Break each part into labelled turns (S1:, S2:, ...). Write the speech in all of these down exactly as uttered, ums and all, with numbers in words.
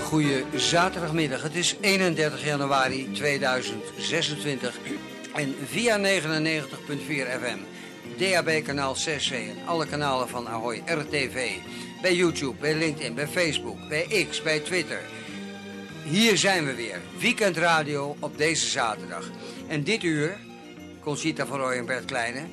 S1: goede zaterdagmiddag. Het is eenendertig januari tweeduizend zesentwintig en via negenennegentig komma vier F M, D A B kanaal zes C en alle kanalen van Ahoy R T V, bij YouTube, bij LinkedIn, bij Facebook, bij X, bij Twitter. Hier zijn we weer, weekendradio op deze zaterdag. En dit uur, Conchita van Rooij en Bert Kleine.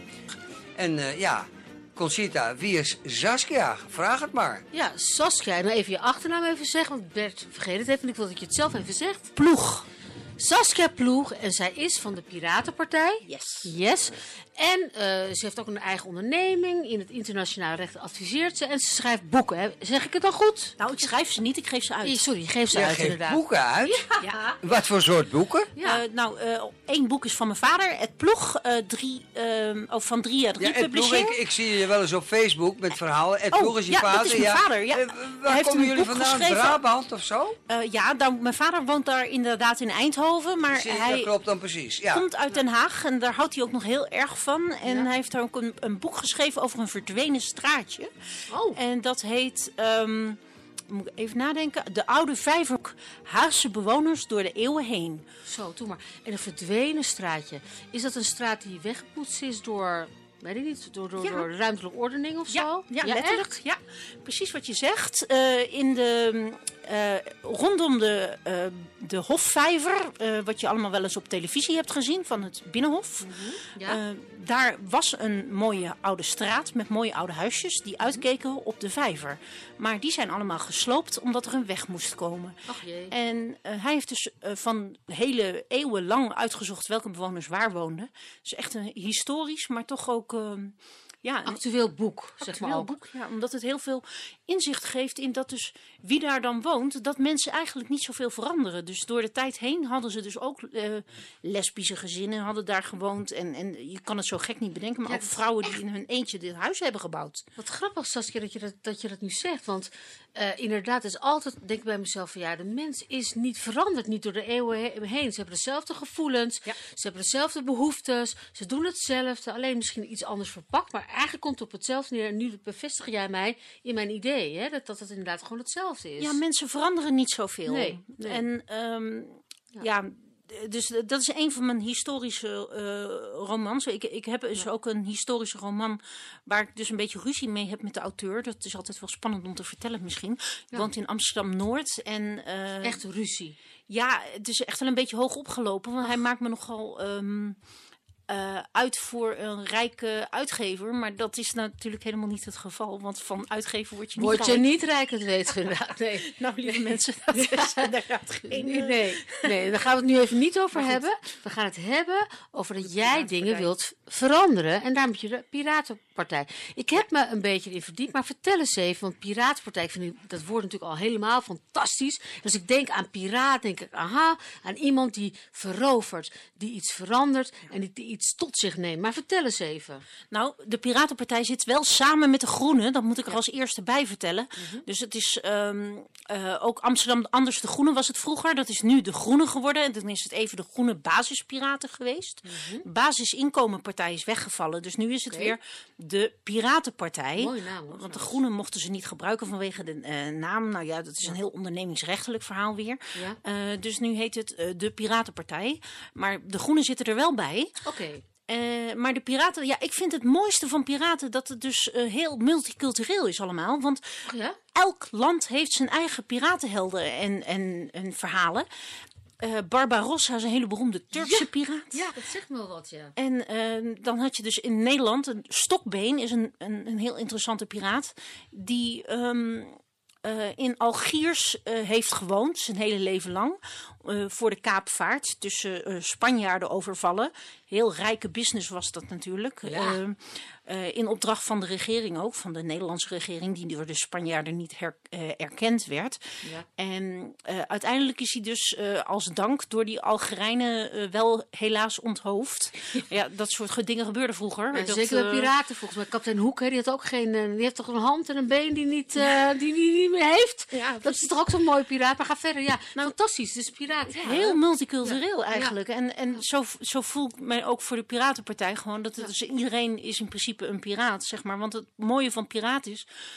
S1: En uh, ja... Conchita, wie is Saskia? Vraag het maar.
S2: Ja, Saskia. Nou even je achternaam even zeggen, want Bert vergeet het even. Ik wil dat je het zelf even zegt.
S3: Ploeg.
S2: Saskia Ploeg. En zij is van de Piratenpartij.
S3: Yes.
S2: Yes. En uh, ze heeft ook een eigen onderneming. In het internationaal recht adviseert ze. En ze schrijft boeken. Hè. Zeg ik het dan goed?
S3: Nou, ik schrijf ze niet, ik geef ze uit.
S2: Sorry, je geeft ze
S1: Jij
S2: uit
S1: geeft
S2: inderdaad.
S1: boeken uit?
S2: Ja.
S3: Ja.
S1: Wat voor soort boeken?
S2: Ja.
S3: Uh, nou, uh, één boek is van mijn vader, Het Ploeg, uh, drie, uh, oh, van drie jaar drie
S1: Ja, Ed Ploeg,
S3: publishing.
S1: ik, ik zie je wel eens op Facebook met verhalen. Ed
S3: Oh,
S1: Ploeg is je
S3: ja,
S1: vader.
S3: dat is mijn vader, ja.
S1: Uh,
S3: Hij
S1: waar
S3: heeft
S1: komen
S3: een
S1: jullie
S3: boek
S1: vandaan?
S3: geschreven.
S1: Brabant of zo?
S3: Uh, ja, nou, mijn vader woont daar inderdaad in Eindhoven, maar
S1: Zie,
S3: hij
S1: dat klopt dan precies. Ja.
S3: komt uit Den Haag en daar houdt hij ook nog heel erg van. En
S2: Ja.
S3: hij heeft daar ook een, een boek geschreven over een verdwenen straatje.
S2: Oh.
S3: En dat heet, um, moet ik even nadenken, De Oude Vijver, Haagse bewoners door de eeuwen heen.
S2: Zo, doe maar. En een verdwenen straatje. Is dat een straat die weggepoetst is door... Weet ik niet, door, door,
S3: Ja.
S2: door ruimtelijke ordening of
S3: Ja,
S2: zo?
S3: ja, letterlijk.
S2: echt?
S3: Ja, precies wat je zegt. Uh, in de, uh, rondom de, uh, de Hofvijver, uh, wat je allemaal wel eens op televisie hebt gezien, van het Binnenhof.
S2: Mm-hmm. Ja.
S3: Uh, daar was een mooie oude straat met mooie oude huisjes die uitkeken op de vijver. Maar die zijn allemaal gesloopt omdat er een weg moest komen.
S2: Ach jee.
S3: En uh, hij heeft dus uh, van hele eeuwen lang uitgezocht welke bewoners waar woonden. Dus echt een historisch, maar toch ook... Uh, ja, een
S2: Actueel boek, zeg maar
S3: actueel
S2: ook.
S3: boek, ja, omdat het heel veel inzicht geeft in dat dus wie daar dan woont, dat mensen eigenlijk niet zoveel veranderen. Dus door de tijd heen hadden ze dus ook uh, lesbische gezinnen, hadden daar gewoond. En, en je kan het zo gek niet bedenken, maar
S2: Ja,
S3: ook vrouwen die in hun eentje dit huis hebben gebouwd.
S2: Wat grappig, Saskia, dat je dat, dat je dat nu zegt. Want uh, inderdaad, is altijd, denk ik bij mezelf van ja, de mens is niet veranderd, niet door de eeuwen he- heen. Ze hebben dezelfde gevoelens,
S3: Ja.
S2: ze hebben dezelfde behoeftes, ze doen hetzelfde, alleen misschien iets anders verpakt. Maar eigenlijk komt het op hetzelfde neer. En nu bevestig jij mij in mijn idee, hè, dat, dat het inderdaad gewoon hetzelfde is.
S3: Ja, mensen veranderen niet zoveel.
S2: Nee, nee.
S3: En um, ja. ja, dus dat is een van mijn historische uh, romans. Ik, ik heb dus ja. ook een historische roman waar ik dus een beetje ruzie mee heb met de auteur. Dat is altijd wel spannend om te vertellen misschien. Ik
S2: Ja.
S3: woont in Amsterdam-Noord. En, uh,
S2: Echt ruzie.
S3: Ja, het is echt wel een beetje hoog opgelopen. Want Ach. hij maakt me nogal... Um, Uh, uit voor een rijke uitgever. Maar dat is natuurlijk helemaal niet het geval. Want van uitgever word je niet
S2: Word
S3: rijk.
S2: je niet rijk, het weet je inderdaad. Nee.
S3: Nou, lieve nee. mensen, dat is inderdaad geen...
S2: Nee, nee, nee, daar gaan we het nu even niet over hebben. We gaan het hebben over dat jij dingen wilt veranderen. En daarom heb je de Piratenpartij. Ik heb me een beetje in verdiept, maar vertel eens even. Want Piratenpartij, ik vind dat woord natuurlijk al helemaal fantastisch. Dus ik denk aan piraat, denk ik, aha, aan iemand die verovert, die iets verandert en die, die iets tot zich neemt. Maar vertel eens even.
S3: Nou, de Piratenpartij zit wel samen met de Groenen. Dat moet ik er als eerste bij vertellen. Mm-hmm. Dus het is um, uh, ook Amsterdam anders de Groene was het vroeger. Dat is nu de Groene geworden. En dan is het even de Groene Basispiraten geweest. Mm-hmm. Basisinkomenpartij is weggevallen. Dus nu is het okay. weer de Piratenpartij.
S2: Mooie naam. Hoor,
S3: want de Groenen mochten ze niet gebruiken vanwege de uh, naam. Nou ja, dat is ja. een heel ondernemingsrechtelijk verhaal weer. Ja. Uh, dus nu heet het uh, de Piratenpartij. Maar de Groenen zitten er wel bij.
S2: Oké. Okay.
S3: Uh, maar de piraten, ja, ik vind het mooiste van piraten dat het dus uh, heel multicultureel is allemaal. Want
S2: ja?
S3: elk land heeft zijn eigen piratenhelden en, en, en verhalen. Uh, Barbarossa is een hele beroemde Turkse
S2: ja,
S3: piraat.
S2: Ja, dat zegt me wel wat, ja.
S3: En uh, dan had je dus in Nederland, een Stokbeen is een, een, een heel interessante piraat. Die... Um, Uh, in Algiers uh, heeft gewoond, zijn hele leven lang, uh, voor de kaapvaart, tussen uh, Spanjaarden overvallen. Heel rijke business was dat natuurlijk.
S2: Ja.
S3: Uh, uh, in opdracht van de regering ook, van de Nederlandse regering, die door de Spanjaarden niet her, uh, erkend werd.
S2: Ja.
S3: En uh, uiteindelijk is hij dus uh, als dank door die Algerijnen uh, wel helaas onthoofd. Ja, dat soort dingen gebeurde vroeger.
S2: Ja,
S3: dat,
S2: zeker bij piraten volgens mij. Kapitein Hoek, hè, die had ook geen, uh, die heeft toch een hand en een been die niet, uh, die, die niet meer heeft. Ja, dat is toch ook zo'n mooi piraat. Maar ga verder, ja. Nou, fantastisch, dus piraat. Ja,
S3: heel multicultureel
S2: ja.
S3: eigenlijk. Ja. En, en zo, zo voel ik mij ook voor de Piratenpartij gewoon. Dat het, ja. dus iedereen is in principe een piraat, zeg maar. Want het mooie van piraat is...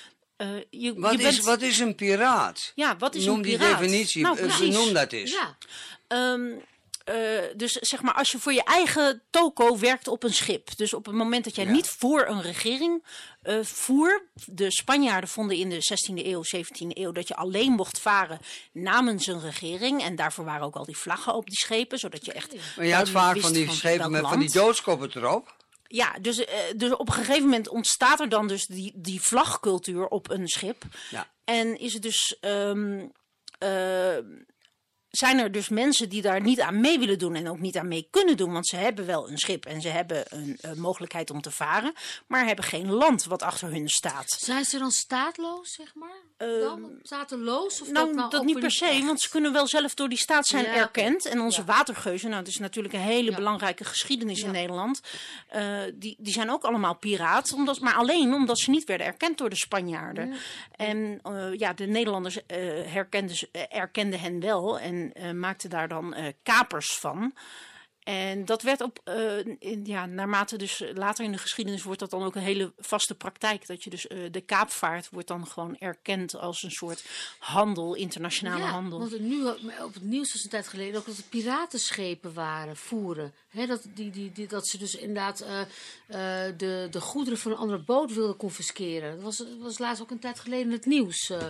S3: Uh, je,
S1: wat,
S3: je
S1: is,
S3: bent...
S1: wat is een piraat?
S3: Ja, wat is
S1: Noem
S3: een piraat?
S1: die definitie,
S3: Nou,
S1: uh, noem dat eens.
S2: Ja.
S3: Um, Uh, dus zeg maar, als je voor je eigen toko werkt op een schip. Dus op het moment dat jij
S1: Ja.
S3: niet voor een regering uh, voer. De Spanjaarden vonden in de zestiende eeuw, zeventiende eeuw dat je alleen mocht varen namens een regering. En daarvoor waren ook al die vlaggen op die schepen. Zodat je echt.
S1: Maar je had vaak
S3: wist
S1: van die
S3: van
S1: schepen
S3: welk
S1: met
S3: land.
S1: van die doodskoppen erop.
S3: Ja, dus, uh, dus op een gegeven moment ontstaat er dan dus die, die vlagcultuur op een schip.
S1: Ja.
S3: En is het dus. Um, uh, zijn er dus mensen die daar niet aan mee willen doen en ook niet aan mee kunnen doen. Want ze hebben wel een schip en ze hebben een, een mogelijkheid om te varen. Maar hebben geen land wat achter hun staat.
S2: Zijn ze dan staatloos, zeg maar?
S3: Uh,
S2: dan? Stateloos? Of
S3: nou,
S2: dat, nou
S3: dat
S2: ook
S3: niet
S2: weer
S3: per se,
S2: echt?
S3: want ze kunnen wel zelf door die staat zijn
S2: Ja,
S3: erkend. En onze
S2: ja.
S3: watergeuzen, nou, dat is natuurlijk een hele
S2: Ja.
S3: belangrijke geschiedenis
S2: Ja.
S3: in Nederland. Uh, die, die zijn ook allemaal piraat, omdat, maar alleen omdat ze niet werden erkend door de Spanjaarden.
S2: Ja.
S3: En uh, ja, de Nederlanders uh, herkenden, uh, erkenden hen wel en uh, maakten daar dan uh, kapers van. En dat werd op, uh, in, ja, naarmate dus later in de geschiedenis wordt dat dan ook een hele vaste praktijk. Dat je dus uh, de kaapvaart wordt dan gewoon erkend als een soort handel, internationale
S2: ja,
S3: handel.
S2: Want het nu op het nieuws was een tijd geleden ook dat het piratenschepen waren, voeren. He, dat, die, die, die, dat ze dus inderdaad uh, uh, de, de goederen van een andere boot wilden confisceren. Dat was, dat was laatst ook een tijd geleden het nieuws. Uh,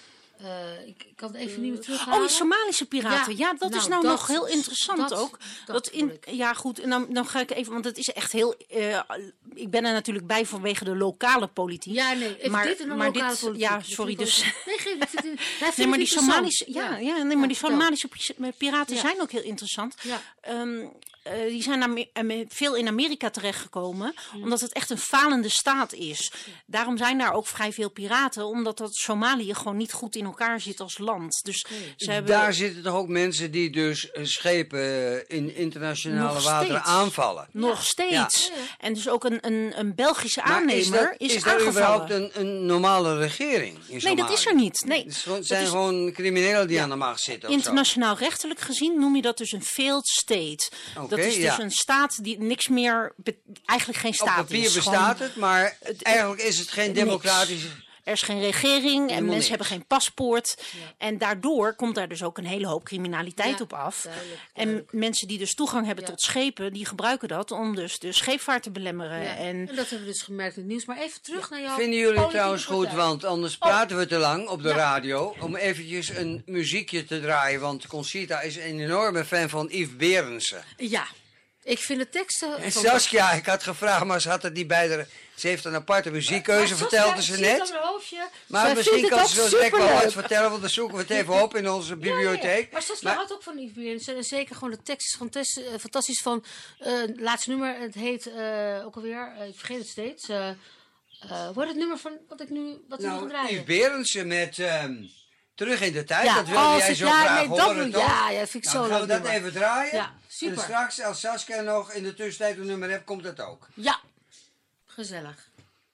S2: Uh, ik, ik kan het even niet meer terughalen.
S3: Oh, die Somalische piraten. Ja, ja dat
S2: nou,
S3: is nou
S2: dat,
S3: nog heel interessant
S2: dat,
S3: ook.
S2: Dat
S3: dat in, ja, goed. En dan, dan ga ik even, want het is echt heel. Uh, ik ben er natuurlijk bij vanwege de lokale politiek.
S2: Ja, nee, even
S3: maar,
S2: dit en de
S3: maar
S2: lokale
S3: dit,
S2: politiek.
S3: ja, sorry, dus.
S2: Nee, geef het. Vind, vind
S3: nee, maar die Somalische, ja,
S2: ja.
S3: ja, nee, maar die Somalische piraten
S2: ja.
S3: zijn ook heel interessant.
S2: Ja.
S3: Um, Uh, die zijn Amer- veel in Amerika terechtgekomen, mm. omdat het echt een falende staat is. Daarom zijn daar ook vrij veel piraten, omdat dat Somalië gewoon niet goed in elkaar zit als land. Dus
S2: okay.
S3: ze hebben...
S1: Daar zitten toch ook mensen die dus schepen in internationale
S3: Nog
S1: wateren
S3: steeds.
S1: aanvallen?
S3: Nog
S1: ja.
S3: steeds.
S2: Ja. Ja.
S3: En dus ook een, een, een Belgische
S1: maar
S3: aannemer
S1: is, dat,
S3: is,
S1: is er
S3: aangevallen.
S1: überhaupt een, een normale regering in Somalië?
S3: Nee, dat is er niet. Nee,
S1: het, is gewoon, het zijn
S3: is...
S1: gewoon criminelen die ja. aan de macht zitten.
S3: Internationaal rechtelijk gezien noem je dat dus een failed state.
S1: Okay,
S3: dat is dus
S1: ja.
S3: een staat die niks meer, be- eigenlijk geen staat is.
S1: Op papier
S3: is.
S1: bestaat
S3: Gewoon,
S1: het, maar het, eigenlijk is het geen democratische...
S3: Er is geen regering en mensen
S1: niks.
S3: hebben geen paspoort.
S2: Ja.
S3: En daardoor komt daar dus ook een hele hoop criminaliteit
S2: ja,
S3: op af.
S2: Duidelijk, duidelijk.
S3: En mensen die dus toegang hebben
S2: ja.
S3: tot schepen, die gebruiken dat om dus de scheepvaart te belemmeren.
S2: Ja.
S3: En,
S2: en dat hebben we dus gemerkt in het nieuws. Maar even terug naar jouw
S1: Vinden jullie
S2: politieke
S1: trouwens goed,
S2: partij.
S1: want anders praten we te lang op de
S2: Ja.
S1: radio, om eventjes een muziekje te draaien. Want Conchita is een enorme fan van Yves Berendsen.
S2: Ja, ik vind de teksten...
S1: En
S2: van-
S1: Saskia, ik had gevraagd, maar ze had het niet bij de... Ze heeft een aparte muziekkeuze,
S2: Maar
S1: vertelde
S2: Saskia,
S1: ze
S2: ik zie het
S1: net.
S2: aan mijn hoofdje.
S1: Maar
S2: Zij
S1: misschien
S2: vindt
S1: kan
S2: het
S1: ze
S2: ook
S1: zo direct wel wat
S2: superleuk.
S1: vertellen, want dan zoeken we het even op in onze bibliotheek.
S2: Ja, ja, ja. Maar Saskia
S1: Maar-
S2: houdt ook van Yves Berendsen. En zeker gewoon de tekst is fantas- uh, fantastisch van... Uh, het laatste nummer, het heet uh, ook alweer... Uh, ik vergeet het steeds. Uh, uh, hoe heet het nummer van wat ik nu, wat we nu gaan
S1: Nou,
S2: draaien?
S1: Yves Berendsen met um, Terug in de Tijd,
S2: Ja,
S1: dat wilde
S2: als
S1: jij
S2: ik-
S1: zo
S2: ja,
S1: graag
S2: nee, dat
S1: horen,
S2: wil-
S1: toch?
S2: ja, ja, vind ik
S1: nou,
S2: zo
S1: gaan we
S2: leuk
S1: dat
S2: nummer.
S1: even draaien.
S2: Ja, super.
S1: En straks, als Saskia nog in de tussentijd een nummer heeft, komt dat ook.
S2: Ja, gezellig.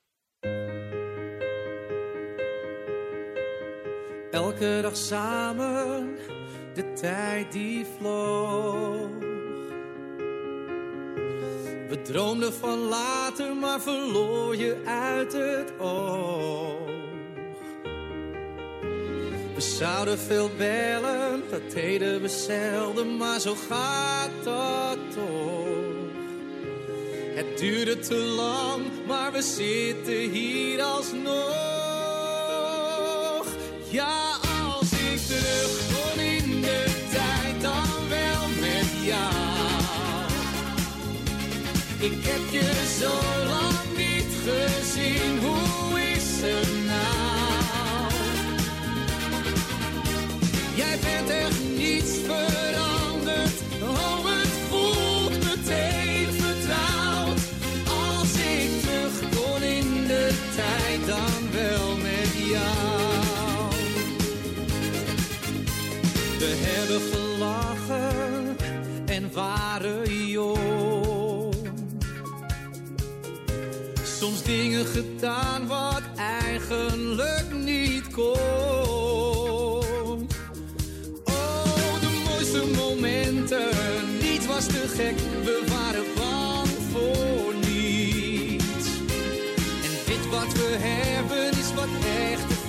S4: Elke dag samen, de tijd die vloog. We droomden van later, maar verloor je uit het oog. We zouden veel bellen, dat deden we zelden, maar zo gaat dat toch. Het duurde te lang, maar we zitten hier alsnog. Ja, als ik terug kon in de tijd, dan wel met jou. Ik heb je zo lang niet gezien, hoe is het nou? Jij bent echt niets veranderd, oh het voelt meteen vertrouwd. Als ik terug kon in de tijd, dan wel met jou. We hebben gelachen en waren jong. Soms dingen gedaan wat eigenlijk niet kon. Oh, de mooiste momenten, niets was te gek. We waren bang voor niets. En dit wat we hebben is wat echt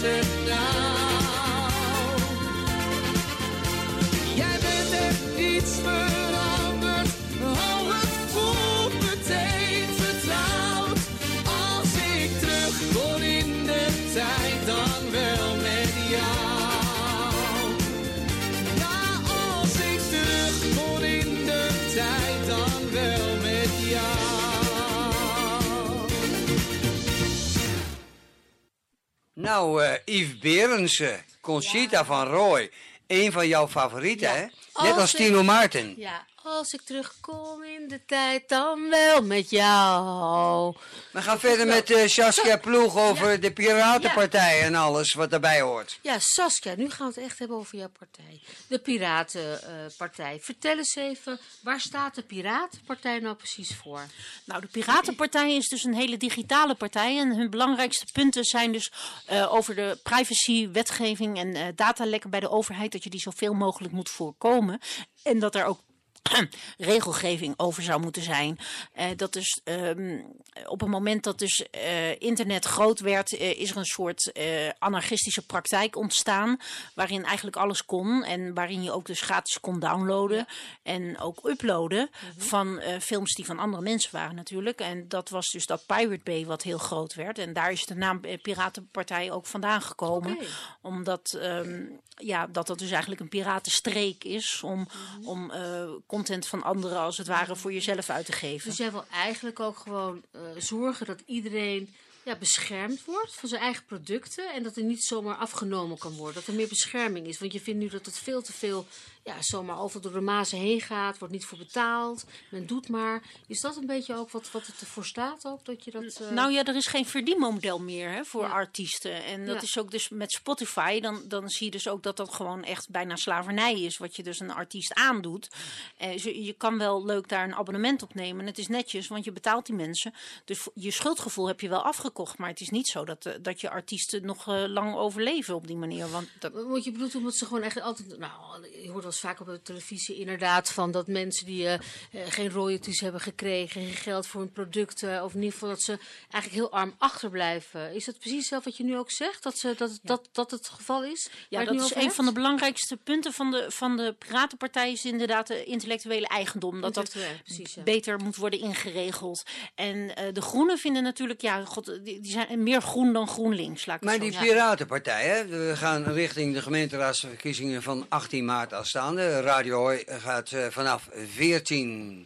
S4: het nou? Jij bent echt iets veranderd, oh het voelt meteen vertrouwd. Als ik terug kon in de tijd, dan wel met jou. Ja, als ik terug kon in de tijd, dan wel met jou.
S1: Nou, uh, Yves Berendsen, Conchita ja. van Roy. Een van jouw favorieten, ja. hè? Net als, als ik, Tino Maarten.
S2: Ja, als ik terugkom in de tijd, dan wel met jou.
S1: We gaan verder met uh, Saskia Ploeg over ja. de Piratenpartij ja. en alles wat daarbij hoort.
S2: Ja, Saskia, nu gaan we het echt hebben over jouw partij. De Piratenpartij. Uh, Vertel eens even, waar staat de Piratenpartij nou precies voor?
S3: Nou, de Piratenpartij is dus een hele digitale partij. En hun belangrijkste punten zijn dus uh, over de privacy, wetgeving en uh, datalekken bij de overheid. Dat je die zoveel mogelijk moet voorkomen. En dat er ook regelgeving over zou moeten zijn. Uh, dat dus um, op het moment dat dus uh, internet groot werd, uh, is er een soort uh, anarchistische praktijk ontstaan, waarin eigenlijk alles kon en waarin je ook dus gratis kon downloaden ja. en ook uploaden mm-hmm. van uh, films die van andere mensen waren natuurlijk. En dat was dus dat Pirate Bay wat heel groot werd. En daar is de naam uh, Piratenpartij ook vandaan gekomen. Okay. Omdat um, ja, dat dat dus eigenlijk een piratenstreek is om, mm-hmm. om uh, content van anderen als het ware voor jezelf uit te geven.
S2: Dus jij wil eigenlijk ook gewoon uh, zorgen dat iedereen ja, beschermd wordt van zijn eigen producten en dat er niet zomaar afgenomen kan worden. Dat er meer bescherming is. Want je vindt nu dat het veel te veel ja, zomaar over door de mazen heen gaat, wordt niet voor betaald, men doet maar. Is dat een beetje ook wat, wat het ervoor staat ook? Dat je dat, uh...
S3: Nou ja, er is geen verdienmodel meer hè, voor ja. artiesten. En dat ja. is ook dus met Spotify, dan, dan zie je dus ook dat dat gewoon echt bijna slavernij is, wat je dus een artiest aandoet. Uh, je, je kan wel leuk daar een abonnement op nemen. Het is netjes, want je betaalt die mensen. Dus je schuldgevoel heb je wel afgekocht, maar het is niet zo dat, uh, dat je artiesten nog uh, lang overleven op die manier. Want dat...
S2: Wat je bedoelt, omdat ze gewoon echt altijd, nou, je hoort wel vaak op de televisie inderdaad van dat mensen die uh, geen royalties hebben gekregen, geen geld voor hun producten, of in ieder geval dat ze eigenlijk heel arm achterblijven. Is dat precies zelf wat je nu ook zegt? Dat, ze, dat, ja. dat, dat het geval is?
S3: Ja, dat is een hebt? van de belangrijkste punten van de, van de Piratenpartij is inderdaad de intellectuele eigendom. Dat dat precies, ja. beter moet worden ingeregeld. En uh, de Groenen vinden natuurlijk, ja, god, die, die zijn meer groen dan GroenLinks. Laat ik
S1: maar
S3: zo.
S1: die
S3: ja.
S1: Piratenpartij, hè? We gaan richting de gemeenteraadsverkiezingen van achttien maart aanstaande. Radio Hoi gaat uh, vanaf veertien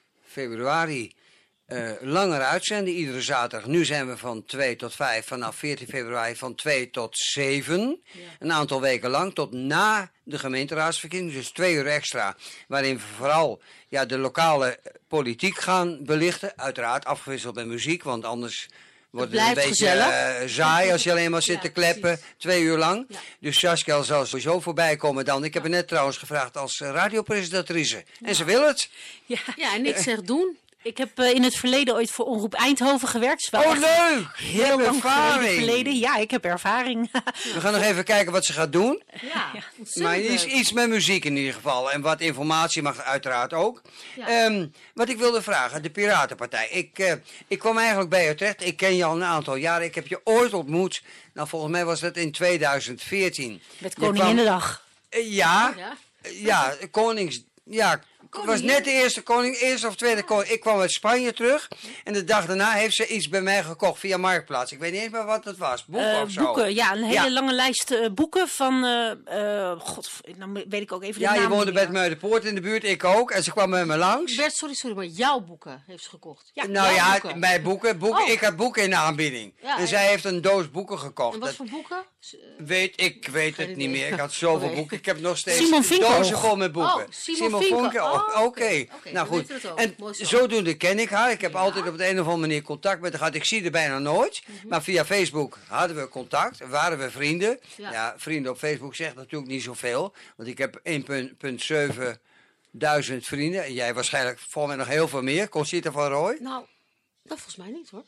S1: februari uh, langer uitzenden, iedere zaterdag. Nu zijn we van twee tot vijf, vanaf veertien februari van twee tot zeven. Ja. Een aantal weken lang, tot na de gemeenteraadsverkiezingen, dus twee uur extra. Waarin we vooral ja, de lokale politiek gaan belichten. Uiteraard afgewisseld met muziek, want anders wordt het, het een beetje uh, saai als je alleen maar zit ja, te kleppen, precies. twee uur lang. Ja. Dus Saskia zal sowieso voorbij komen dan. Ik heb ja. haar net trouwens gevraagd als radiopresentatrice. Ja. En ze wil het.
S2: Ja, ja en niks zegt doen.
S3: Ik heb uh, in het verleden ooit voor Omroep Eindhoven gewerkt.
S1: Oh, leuk!
S3: Heel lang ervaring. Verleden. Ja, ik heb ervaring.
S1: We gaan nog even kijken wat ze gaat doen.
S2: Ja,
S1: maar iets, iets met muziek in ieder geval. En wat informatie mag uiteraard ook. Ja. Um, wat ik wilde vragen, de Piratenpartij. Ik, uh, ik kwam eigenlijk bij je terecht. Ik ken je al een aantal jaren. Ik heb je ooit ontmoet. Nou, volgens mij was dat in tweeduizend veertien.
S3: Met Koninginnedag.
S1: Uh, ja, oh, ja, ja, konings... Ja, het was net de eerste koning, eerste of tweede koning. Ik kwam uit Spanje terug en de dag daarna heeft ze iets bij mij gekocht via Marktplaats. Ik weet niet eens meer wat het was. Boeken uh, of zo.
S3: Boeken, ja. Een hele ja. lange lijst uh, boeken van, uh, uh, god, dan weet ik ook even de
S1: ja,
S3: naam.
S1: Ja, je woonde bij Muidenpoort in de buurt, ik ook. En ze kwam bij me langs.
S2: Bert, sorry, sorry, maar jouw boeken heeft ze gekocht.
S1: Ja, nou ja, boeken. mijn boeken. boeken oh. Ik had boeken in de aanbieding. Ja, en ja. zij heeft een doos boeken gekocht.
S2: En wat dat voor boeken?
S1: Weet, ik weet het niet meer. Ik had zoveel okay. boeken. Ik heb nog steeds
S3: Simon
S1: dozen vol met boeken.
S2: Oh, Simon, Simon Vinken.
S1: Oh, Oké.
S2: Okay.
S1: Okay. Nou goed. En zodoende ken ik haar. Ik heb ja. altijd op de een of andere manier contact met haar gehad. Ik zie haar bijna nooit. Mm-hmm. Maar via Facebook hadden we contact. Waren we vrienden. Ja. ja, vrienden op Facebook zegt natuurlijk niet zoveel. Want ik heb één komma zeven duizend vrienden. En jij waarschijnlijk volgens mij nog heel veel meer. Conchita van Roy.
S2: Nou, dat volgens mij niet hoor.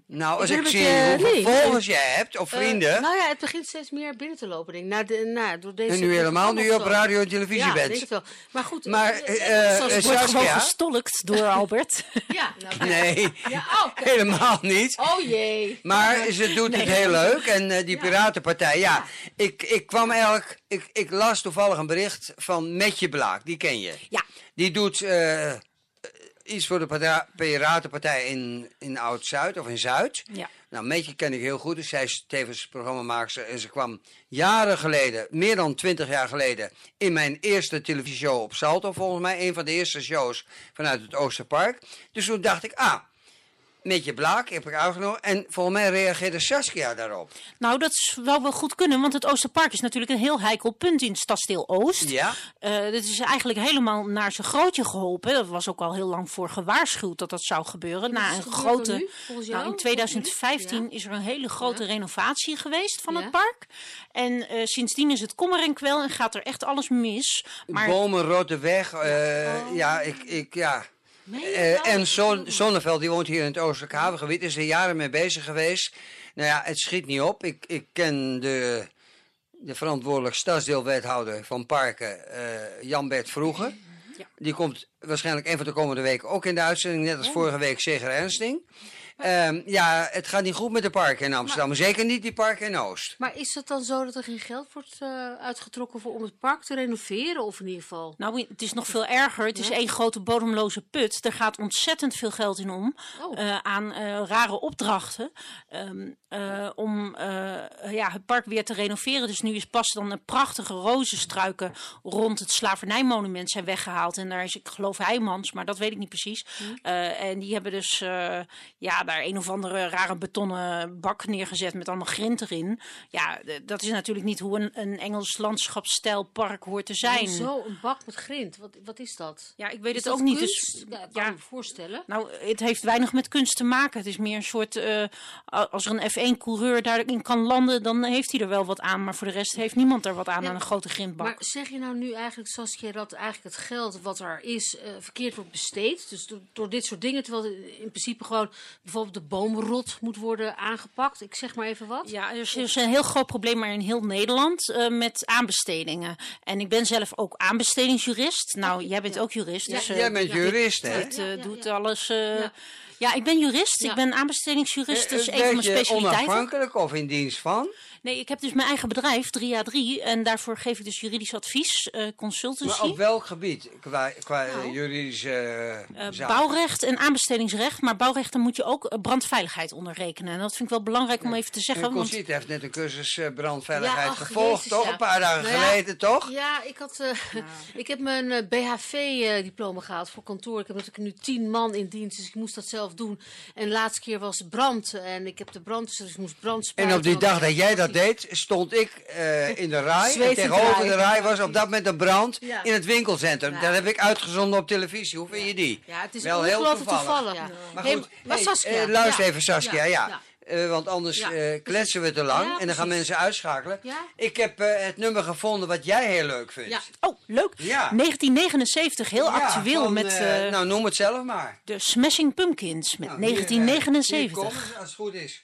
S1: Nou, als
S2: Ik
S1: ik,
S2: ben
S1: zie
S2: met, uh,
S1: hoeveel
S2: nee,
S1: volgers jij hebt, of vrienden...
S2: Uh, nou ja, het begint steeds meer binnen te lopen. Denk ik. Nou, de, nou, door deze
S1: en nu helemaal nu je op
S2: zo.
S1: radio en televisie
S2: ja,
S1: bent.
S2: Denk het wel. Maar goed,
S1: Maar, uh,
S3: uh,
S1: uh,
S3: wordt gewoon gestolkt door Albert.
S2: ja, nou,
S1: nee,
S2: ja, oh,
S1: helemaal niet.
S2: Oh jee.
S1: Maar ze doet nee. het heel leuk. En uh, die ja. Piratenpartij, ja. ja. Ik, ik kwam eigenlijk... Ik, ik las toevallig een bericht van Metje Blaak. Die ken je.
S3: Ja.
S1: Die doet... Uh, iets voor de Piratenpartij in, in Oud-Zuid of in Zuid.
S3: Ja.
S1: Nou, Metje ken ik heel goed. Dus zij is tevens programmamaakster. En ze kwam jaren geleden, meer dan twintig jaar geleden, in mijn eerste televisieshow op Salto. Volgens mij een van de eerste shows vanuit het Oosterpark. Dus toen dacht ik, ah, Metje Blaak heb ik uitgenodigd. En volgens mij reageerde Saskia daarop.
S3: Nou, dat zou wel goed kunnen, want het Oosterpark is natuurlijk een heel heikel punt in Stadsdeel Oost.
S1: Ja.
S3: Uh, dit is eigenlijk helemaal naar zijn grootje geholpen. Dat was ook al heel lang voor gewaarschuwd dat dat zou gebeuren. Na een grote,
S2: nu,
S3: nou, in twintig vijftien ja. is er een hele grote ja. renovatie geweest van ja. het park. En uh, sindsdien is het kommer en kwel en gaat er echt alles mis. Maar...
S1: Bomen, rode weg. Uh, oh. Ja, ik, ik, ja... Uh, en Zon, Zonneveld, die woont hier in het Oostelijk Havengebied, is er jaren mee bezig geweest. Nou ja, het schiet niet op. Ik, ik ken de, de verantwoordelijk stadsdeelwethouder van Parken, uh, Jan-Bert Vroeger. Ja. Die komt waarschijnlijk een van de komende weken ook in de uitzending, net als oh. vorige week Zeger Ernsting. Um, ja, het gaat niet goed met de parken in Amsterdam. Maar, zeker niet die parken in Oost.
S2: Maar is het dan zo dat er geen geld wordt uh, uitgetrokken voor om het park te renoveren? Of in ieder geval?
S3: Nou, het is nog veel erger. Het is ja. één grote bodemloze put. Er gaat ontzettend veel geld in om. Oh. Uh, aan uh, rare opdrachten. Um, uh, om uh, ja, het park weer te renoveren. Dus nu is pas dan een prachtige rozenstruiken rond het slavernijmonument zijn weggehaald. En daar is, ik geloof, Heijmans, maar dat weet ik niet precies. Hmm. Uh, en die hebben dus... Uh, ja, daar een of andere rare betonnen bak neergezet met allemaal grind erin. Ja, dat is natuurlijk niet hoe een, een Engels landschapsstijl park hoort te zijn.
S2: Oh, zo, een bak met grind. Wat, wat is dat?
S3: Ja, ik weet
S2: is
S3: het ook niet.
S2: Kunst?
S3: Dus,
S2: ja, kan ja, me voorstellen.
S3: Nou, het heeft weinig met kunst te maken. Het is meer een soort, uh, als er een F één coureur daarin kan landen, dan heeft hij er wel wat aan. Maar voor de rest heeft niemand er wat aan ja, aan een grote grindbak.
S2: Maar zeg je nou nu eigenlijk, Saskia, dat eigenlijk het geld wat er is uh, verkeerd wordt besteed? Dus door, door dit soort dingen, terwijl in principe gewoon bijvoorbeeld de boomrot moet worden aangepakt. Ik zeg maar even wat.
S3: Ja, er is, er is een heel groot probleem maar in heel Nederland uh, met aanbestedingen. En ik ben zelf ook aanbestedingsjurist. Nou, jij bent ja. ook jurist.
S1: Ja.
S3: Dus, uh,
S1: jij bent jurist,
S3: dit,
S1: hè?
S3: Dit uh,
S2: ja, ja,
S3: doet
S2: ja.
S3: alles... Uh,
S2: ja.
S3: ja, ik ben jurist. Ja. Ik ben aanbestedingsjurist. Dat is
S1: uh,
S3: een van mijn specialiteiten.
S1: Onafhankelijk of in dienst van?
S3: Nee, ik heb dus mijn eigen bedrijf, drie A drie. En daarvoor geef ik dus juridisch advies, uh, consultancy.
S1: Maar op welk gebied? Qua, qua
S2: nou.
S1: juridische uh,
S3: uh, Bouwrecht en aanbestedingsrecht. Maar bouwrecht, dan moet je ook uh, brandveiligheid onderrekenen. En dat vind ik wel belangrijk om even te zeggen.
S1: En Conchita want... heeft net een cursus uh, brandveiligheid ja, ach, gevolgd, Jezus, toch?
S2: Ja.
S1: Een paar dagen nou ja, geleden, toch?
S2: Ja, ik, had, uh, ja. ik heb mijn uh, B H V-diploma uh, gehaald voor kantoor. Ik heb natuurlijk nu tien man in dienst, dus ik moest dat zelf doen. En de laatste keer was brand. En ik heb de brand, dus ik moest brand spuiten.
S1: En op die dag dat jij dat deed, stond ik uh, in de rij. En tegenover de rij was op dat moment een brand ja. in het winkelcentrum. Ja. Dat heb ik uitgezonden op televisie. Hoe vind je die?
S2: Ja, het is
S1: wel heel toevallig.
S2: toevallig. Ja.
S1: Maar goed, hey,
S2: maar Saskia,
S1: uh, luister
S2: ja.
S1: even Saskia, ja. ja. Uh, want anders ja. uh, kletsen we te lang ja, en dan gaan mensen uitschakelen.
S2: Ja.
S1: Ik heb uh, het nummer gevonden wat jij heel leuk vindt.
S3: Ja. Oh, leuk.
S1: Ja.
S3: negentien negenenzeventig, heel ja, actueel.
S1: Van,
S3: met, uh,
S1: uh, nou, noem het zelf maar.
S3: De Smashing Pumpkins met nou, negentien negenenzeventig.
S1: Hier, hier komen, als het goed is.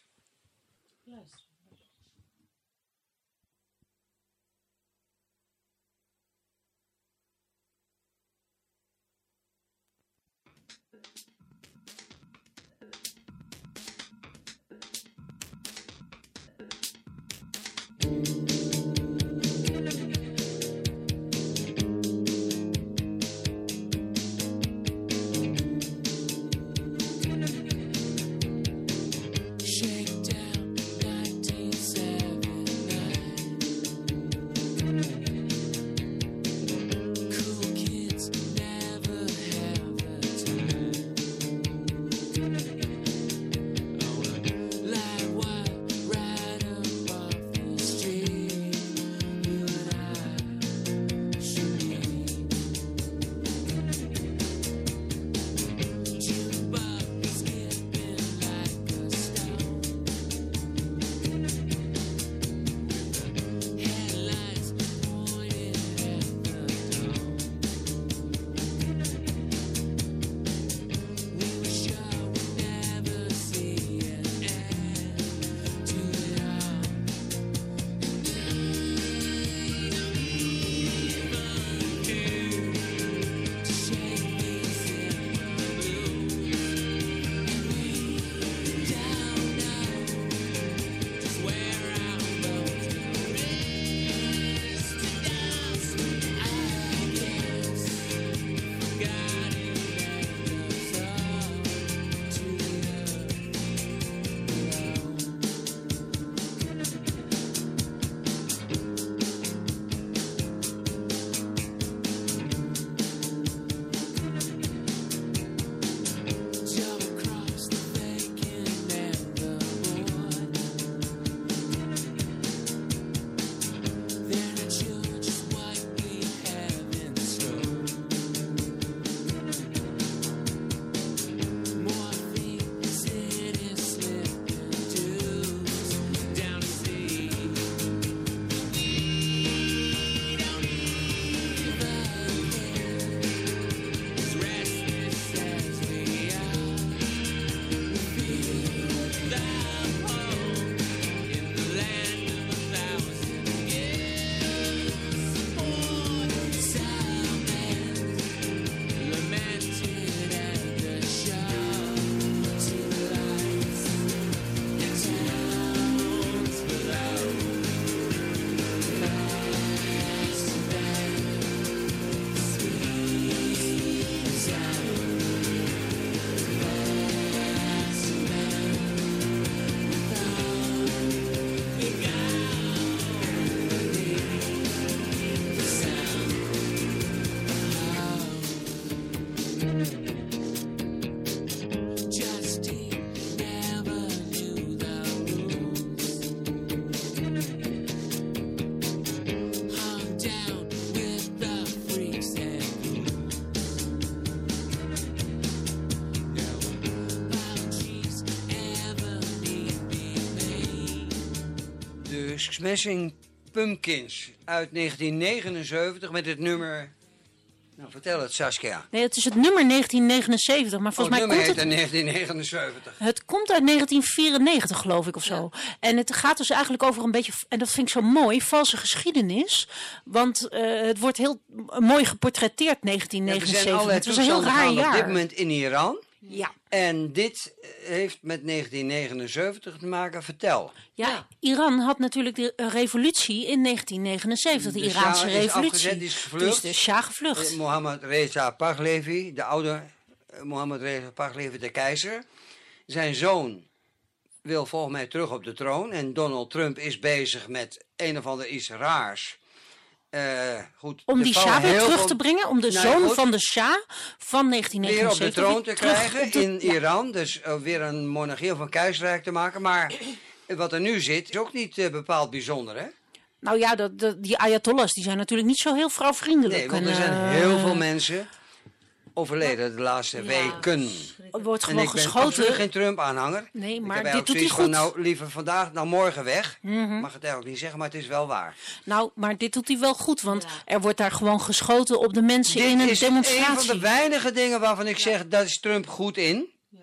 S1: Smashing Pumpkins uit negentien negenenzeventig met het nummer... Nou, vertel het, Saskia.
S3: Nee, het is het nummer negentien negenenzeventig, maar volgens
S1: oh,
S3: mij
S1: het
S3: komt
S1: nummer
S3: het...
S1: heet negentien negenenzeventig.
S3: Het komt uit negentien vierennegentig, geloof ik, of zo. Ja. En het gaat dus eigenlijk over een beetje, en dat vind ik zo mooi, valse geschiedenis. Want uh, het wordt heel mooi geportretteerd, negentien negenenzeventig.
S1: Ja,
S3: het was een heel raar jaar.
S1: Op dit moment in Iran.
S3: Ja.
S1: En dit heeft met negentien negenenzeventig te maken. Vertel.
S3: Ja, ja, Iran had natuurlijk de revolutie in negentien negenenzeventig, de, de Iraanse
S1: Shah
S3: revolutie.
S1: Is afgezet, die is gevlucht.
S3: Dus de Shah gevlucht.
S1: Uh, Mohammad Reza Pahlavi, de oude uh, Mohammad Reza Pahlavi, de keizer. Zijn zoon wil volgens mij terug op de troon. En Donald Trump is bezig met een of ander iets raars. Uh, goed,
S3: om die Shah weer terug veel... te brengen, om de nou, zoon goed. van de Shah van negentien negenenzeventig
S1: weer op de troon te krijgen de, in ja. Iran. Dus uh, weer een monarchie of een keizerrijk te maken. Maar wat er nu zit is ook niet uh, bepaald bijzonder, hè?
S3: Nou ja, dat, dat, die ayatollahs die zijn natuurlijk niet zo heel vrouwvriendelijk.
S1: Nee, want er
S3: en,
S1: zijn
S3: uh,
S1: heel veel mensen overleden de laatste ja, weken.
S3: Er wordt gewoon
S1: en ik
S3: geschoten.
S1: ben absoluut geen Trump-aanhanger.
S3: Nee, maar
S1: ik heb
S3: dit doet hij goed.
S1: Van, nou, liever vandaag dan morgen weg.
S3: Mm-hmm.
S1: Ik mag het eigenlijk niet zeggen, maar het is wel waar.
S3: Nou, maar dit doet hij wel goed, want ja. er wordt daar gewoon geschoten op de mensen
S1: dit
S3: in een
S1: is
S3: demonstratie.
S1: Een van de weinige dingen waarvan ik ja. zeg, dat is Trump goed in. Ja.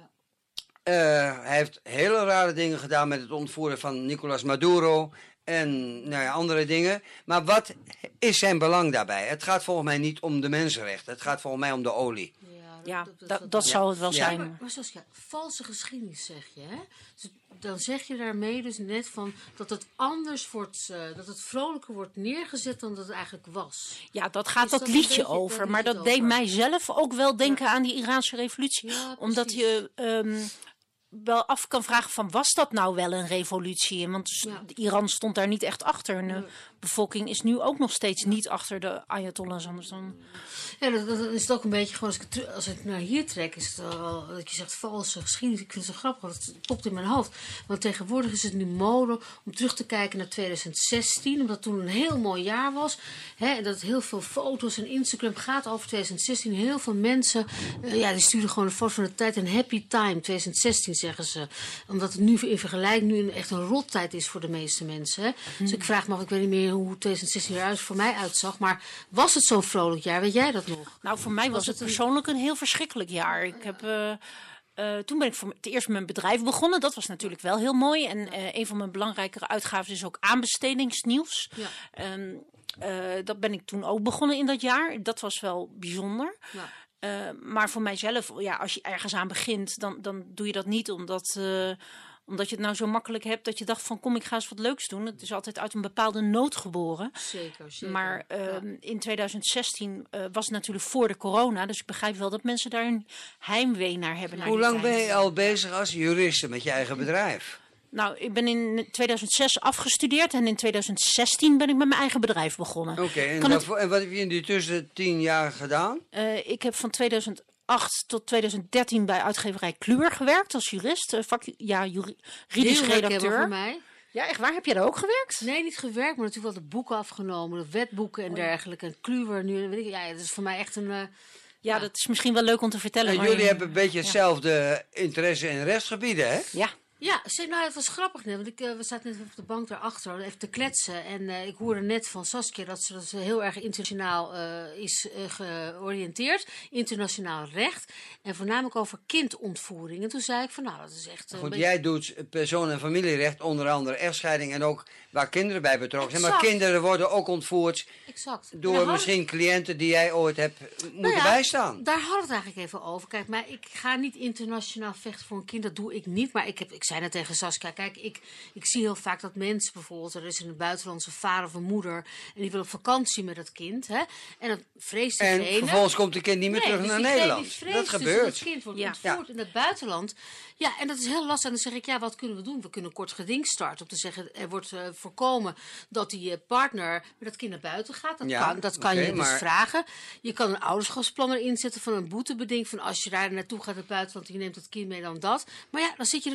S1: Uh, hij heeft hele rare dingen gedaan met het ontvoeren van Nicolas Maduro en nou ja, andere dingen. Maar wat is zijn belang daarbij? Het gaat volgens mij niet om de mensenrechten. Het gaat volgens mij om de olie.
S3: Ja, dat, dat, dat, dat zou het wel ja. zijn.
S2: Maar, maar Saskia, valse geschiedenis zeg je, hè? Dus dan zeg je daarmee dus net van dat het anders wordt, uh, dat het vrolijker wordt neergezet dan dat het eigenlijk was.
S3: Ja, dat gaat dat, dat liedje beetje, over. Dat maar dat over. deed mij zelf ook wel denken ja. aan die Iraanse revolutie. Ja, omdat je um, wel af kan vragen van, was dat nou wel een revolutie? Want ja. Iran stond daar niet echt achter. En de ja. bevolking is nu ook nog steeds niet achter de ayatollahs. Anders dan...
S2: Ja, dat, dat is het ook een beetje gewoon, als ik het, als ik het naar hier trek, is het wel, dat je zegt valse geschiedenis. Ik vind het zo grappig, want het popt in mijn hoofd. Want tegenwoordig is het nu mode om terug te kijken naar twintig zestien, omdat het toen een heel mooi jaar was. Hè, en dat heel veel foto's en Instagram gaat over twintig zestien. Heel veel mensen, uh, ja, die sturen gewoon een foto van de tijd. Een happy time, twintig zestien zeggen ze. Omdat het nu in vergelijking nu een, echt een rottijd is voor de meeste mensen. Hè. Hmm. Dus ik vraag me af, ik weet niet meer hoe twintig zestien eruit voor mij uitzag. Maar was het zo'n vrolijk jaar? Weet jij dat nog?
S3: Nou, voor mij was, was het, het persoonlijk een heel verschrikkelijk jaar. Ik heb, uh, uh, toen ben ik voor het eerst met mijn bedrijf begonnen. Dat was natuurlijk wel heel mooi. En uh, een van mijn belangrijkere uitgaven is ook aanbestedingsnieuws. Ja. Um, uh, dat ben ik toen ook begonnen in dat jaar. Dat was wel bijzonder. Ja. Uh, maar voor mijzelf, ja, als je ergens aan begint, dan, dan doe je dat niet omdat... Uh, omdat je het nou zo makkelijk hebt dat je dacht van kom ik ga eens wat leuks doen. Het is altijd uit een bepaalde nood geboren.
S2: Zeker, zeker.
S3: Maar uh, ja. in twintig zestien uh, was het natuurlijk voor de corona. Dus ik begrijp wel dat mensen daar een heimwee naar hebben.
S1: Ja. Hoe lang ben je al bezig als juriste met je eigen bedrijf?
S3: Nou, ik ben in tweeduizend zes afgestudeerd en in tweeduizend zestien ben ik met mijn eigen bedrijf begonnen.
S1: Oké, okay, en, het... en wat heb je in die tussen tien jaar gedaan?
S3: Uh, ik heb van tweeduizend acht tot tweeduizend dertien bij uitgeverij Kluwer gewerkt als jurist, uh, vak, ja, juridisch redacteur.
S2: Voor mij.
S3: Ja, echt waar? Heb jij daar ook gewerkt?
S2: Nee, niet gewerkt, maar natuurlijk wel de boeken afgenomen, de wetboeken en oh. dergelijke. En Kluwer nu, weet ik, ja, dat is voor mij echt een... Uh,
S3: ja, ja, dat is misschien wel leuk om te vertellen.
S1: En
S3: maar
S1: jullie
S3: je,
S1: hebben een beetje hetzelfde ja. interesse in rechtsgebieden, hè?
S3: Ja.
S2: Ja, nou, het was grappig net, want ik, uh, we zaten net op de bank daarachter even te kletsen. En uh, ik hoorde net van Saskia dat ze, dat ze heel erg internationaal uh, is uh, georiënteerd. Internationaal recht. En voornamelijk over kindontvoering. En toen zei ik van nou, dat is echt... Uh,
S1: Goed,
S2: beetje...
S1: jij doet persoon- en familierecht, onder andere echtscheiding en ook waar kinderen bij betrokken zijn. Maar kinderen worden ook ontvoerd
S2: exact.
S1: door
S2: hadden...
S1: misschien cliënten die jij ooit hebt moeten nou ja, bijstaan.
S2: Daar hadden we het eigenlijk even over. Kijk, maar ik ga niet internationaal vechten voor een kind, dat doe ik niet. Maar ik heb... Ik zei net tegen Saskia, kijk, ik, ik zie heel vaak dat mensen bijvoorbeeld, er is in het buitenland een vader of een moeder en die wil op vakantie met dat kind. Hè, en dat vreest diegene.
S1: En vervolgens komt het kind niet meer
S2: nee,
S1: terug
S2: dus
S1: naar Nederland.
S2: Vreest,
S1: dat
S2: dus
S1: gebeurt.
S2: Dat kind wordt
S3: ja.
S2: ontvoerd
S1: ja.
S2: in het buitenland. Ja, en dat is heel lastig. En dan zeg ik, ja, wat kunnen we doen? We kunnen een kort geding starten om te zeggen, er wordt uh, voorkomen dat die uh, partner met dat kind naar buiten gaat. Dat
S1: ja,
S2: kan, dat kan
S1: okay,
S2: je dus
S1: maar...
S2: vragen. Je kan een ouderschapsplan erin zetten van een boetebeding van als je daar naartoe gaat in het buitenland en je neemt het kind mee dan dat. Maar ja, dan zit je er nog mee.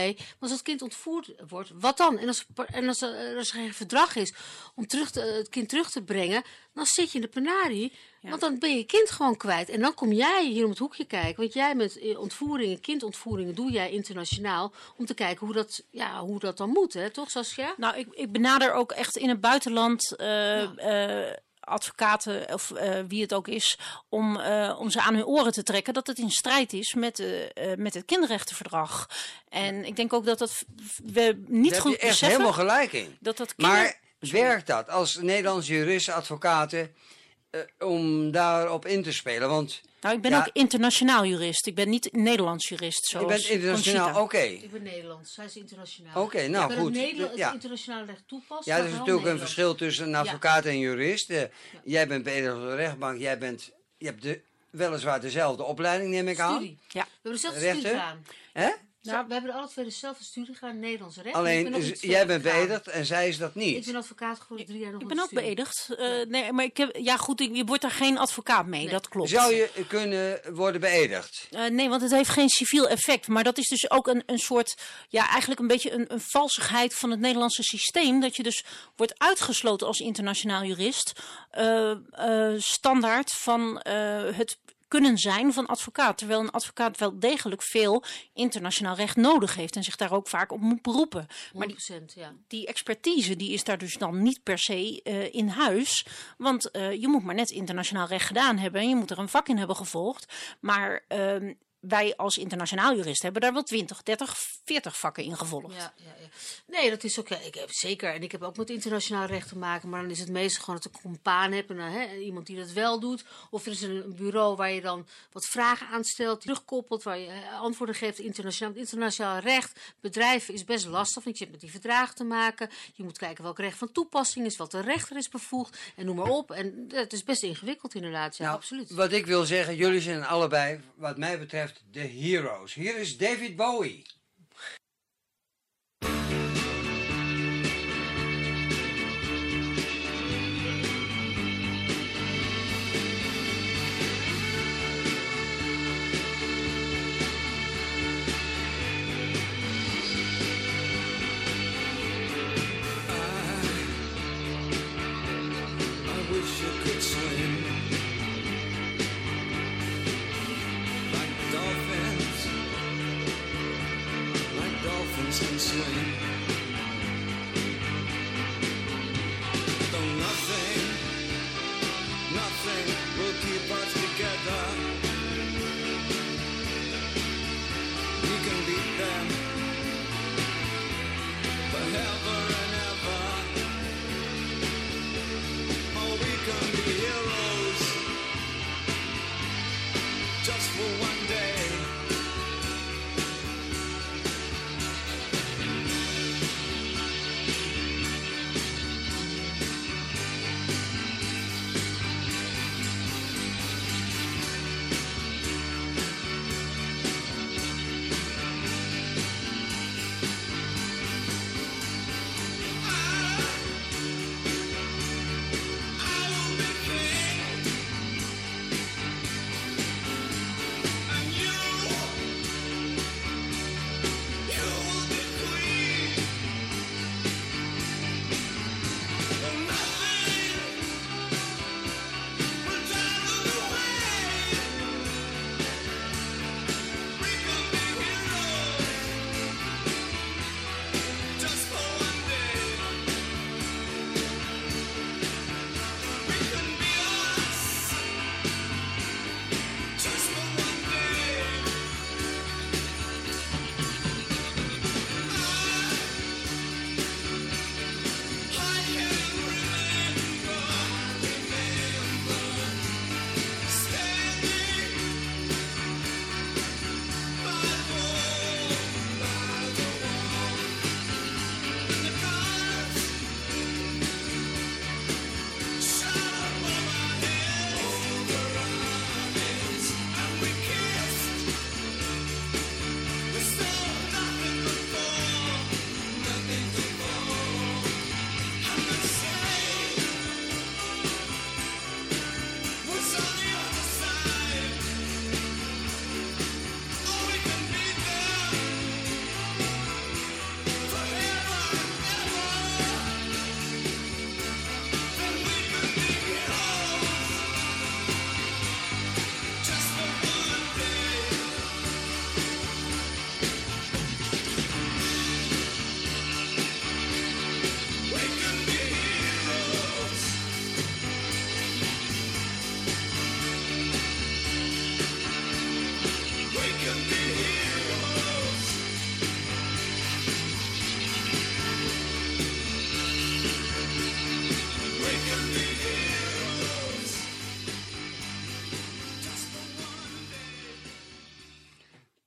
S2: Maar als het kind ontvoerd wordt, wat dan? En als, en als er als er geen verdrag is om terug te, het kind terug te brengen, dan zit je in de penarie. Ja. Want dan ben je je kind gewoon kwijt. En dan kom jij hier om het hoekje kijken. Want jij met ontvoeringen, kindontvoeringen, doe jij internationaal. Om te kijken hoe dat, ja, hoe dat dan moet, hè? Toch, Saskia?
S3: Nou, ik, ik benader ook echt in het buitenland Uh, ja. uh, advocaten of uh, wie het ook is, om, uh, om ze aan hun oren te trekken dat het in strijd is met, uh, uh, met het kinderrechtenverdrag. En ik denk ook dat dat we niet
S1: Daar
S3: goed
S1: heb je echt
S3: beseffen.
S1: helemaal gelijk in.
S3: Dat dat kinder...
S1: Maar werkt dat als Nederlandse juristen, advocaten, uh, om daarop in te spelen? Want
S3: Nou, ik ben
S1: ja,
S3: ook internationaal jurist. Ik ben niet Nederlands jurist, zoals
S1: je bent internationaal, oké.
S2: Okay. Ik ben Nederlands, zij is internationaal.
S1: Oké, okay, nou
S2: ja,
S1: goed.
S2: Het, Nederla-
S1: ja.
S2: het internationale recht toepast.
S1: Ja, er is natuurlijk een verschil tussen een advocaat ja. en een jurist. Uh, ja. Jij bent beëdigd door de rechtbank, jij bent, je hebt de, weliswaar dezelfde opleiding, neem ik aan.
S2: Studie. Ja. We hebben dezelfde studie gedaan.
S1: Hè?
S2: Nou, we hebben alle twee dezelfde studie gedaan, Nederlands recht.
S1: Alleen, dus jij bent beëdigd en zij is dat niet.
S2: Ik ben advocaat geworden, drie jaar nog.
S3: Ik ben ook beëdigd. Uh, nee, maar ik heb, ja goed, ik, je wordt daar geen advocaat mee, nee. Dat klopt.
S1: Zou je kunnen worden beëdigd?
S3: Uh, nee, want het heeft geen civiel effect. Maar dat is dus ook een, een soort, ja eigenlijk een beetje een, een valsigheid van het Nederlandse systeem. Dat je dus wordt uitgesloten als internationaal jurist. Uh, uh, standaard van uh, het kunnen zijn van advocaat. Terwijl een advocaat wel degelijk veel internationaal recht nodig heeft en zich daar ook vaak op moet beroepen. Maar die,
S2: ja.
S3: die expertise die is daar dus dan niet per se uh, in huis. Want uh, je moet maar net internationaal recht gedaan hebben en je moet er een vak in hebben gevolgd. Maar uh, wij als internationaal jurist hebben daar wel twintig, dertig, veertig vakken in gevolgd.
S2: Ja, ja, ja. Nee, dat is ook ik heb, zeker. En ik heb ook met internationaal recht te maken. Maar dan is het meestal gewoon dat ik een compaan heb. En dan, hè, iemand die dat wel doet. Of er is een bureau waar je dan wat vragen aanstelt. Die terugkoppelt. Waar je antwoorden geeft. Internationaal, internationaal recht. Bedrijven is best lastig. Want je hebt met die verdragen te maken. Je moet kijken welk recht van toepassing is. Wat de rechter is bevoegd. En noem maar op. En het is best ingewikkeld inderdaad. Ja,
S1: nou,
S2: absoluut.
S1: Wat ik wil zeggen. Jullie zijn allebei, wat mij betreft, de heroes. Hier is David Bowie.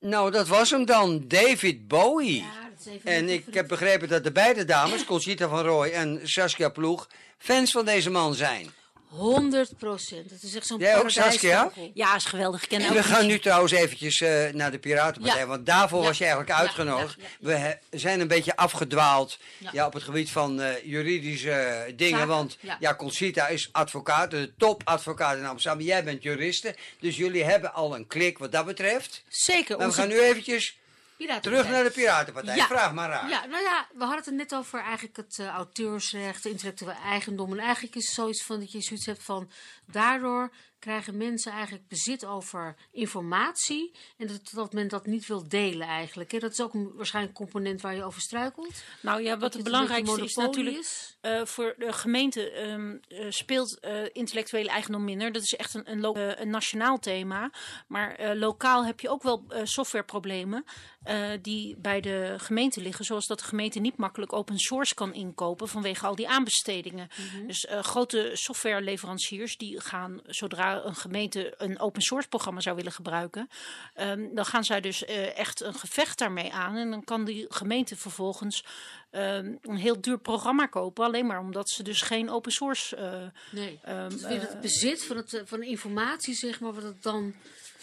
S1: Nou, dat was hem dan, David Bowie.
S2: Ja, dat is even
S1: En ik heb begrepen dat de beide dames, Conchita van Rooij en Saskia Ploeg, fans van deze man zijn.
S2: honderd procent. Het is echt zo'n
S1: Jij ook, Saskia?
S2: paradijsvogel.
S3: Ja, is geweldig. Ik ken
S1: En
S3: ook
S1: we gaan
S3: niet.
S1: nu trouwens eventjes eh, naar de Piratenpartij,
S2: Ja.
S1: want daarvoor
S2: Ja.
S1: was je eigenlijk
S2: Ja,
S1: uitgenodigd.
S2: ja, ja,
S1: We he- zijn een beetje afgedwaald ja.
S2: Ja.
S1: op het gebied van eh, juridische eh, dingen,
S2: Zaken,
S1: want
S2: ja.
S1: ja, Conchita is advocaat, de topadvocaat in Amsterdam. Jij bent juriste, dus jullie hebben al een klik wat dat betreft.
S2: Zeker.
S1: Maar we
S2: onze
S1: gaan nu eventjes
S2: Piratenpartij.
S1: terug naar de Piratenpartij.
S2: Ja.
S1: Vraag maar raar.
S2: Ja, nou ja, we hadden het er net over eigenlijk het uh, auteursrecht, de intellectuele eigendom. En eigenlijk is het zoiets van dat je zoiets hebt van, daardoor krijgen mensen eigenlijk bezit over informatie. En dat, dat men dat niet wil delen eigenlijk. Hè. Dat is ook een, waarschijnlijk een component waar je over struikelt.
S3: Nou ja, wat
S2: Dat
S3: het
S2: het
S3: belangrijkste
S2: een
S3: is
S2: monopolie
S3: natuurlijk...
S2: is.
S3: Uh, voor de gemeente um, uh, speelt uh, intellectuele eigendom minder. Dat is echt een, een, lo- uh, een nationaal thema. Maar uh, lokaal heb je ook wel uh, softwareproblemen uh, die bij de gemeente liggen. Zoals dat de gemeente niet makkelijk open source kan inkopen vanwege al die aanbestedingen. Mm-hmm. Dus uh, grote softwareleveranciers die gaan, zodra een gemeente een open source programma zou willen gebruiken, um, dan gaan zij dus uh, echt een gevecht daarmee aan. En dan kan die gemeente vervolgens Um, een heel duur programma kopen, alleen maar omdat ze dus geen open source... Uh,
S2: nee,
S3: um,
S2: dus weer het
S3: uh,
S2: bezit van, het, van de informatie, zeg maar, wat het dan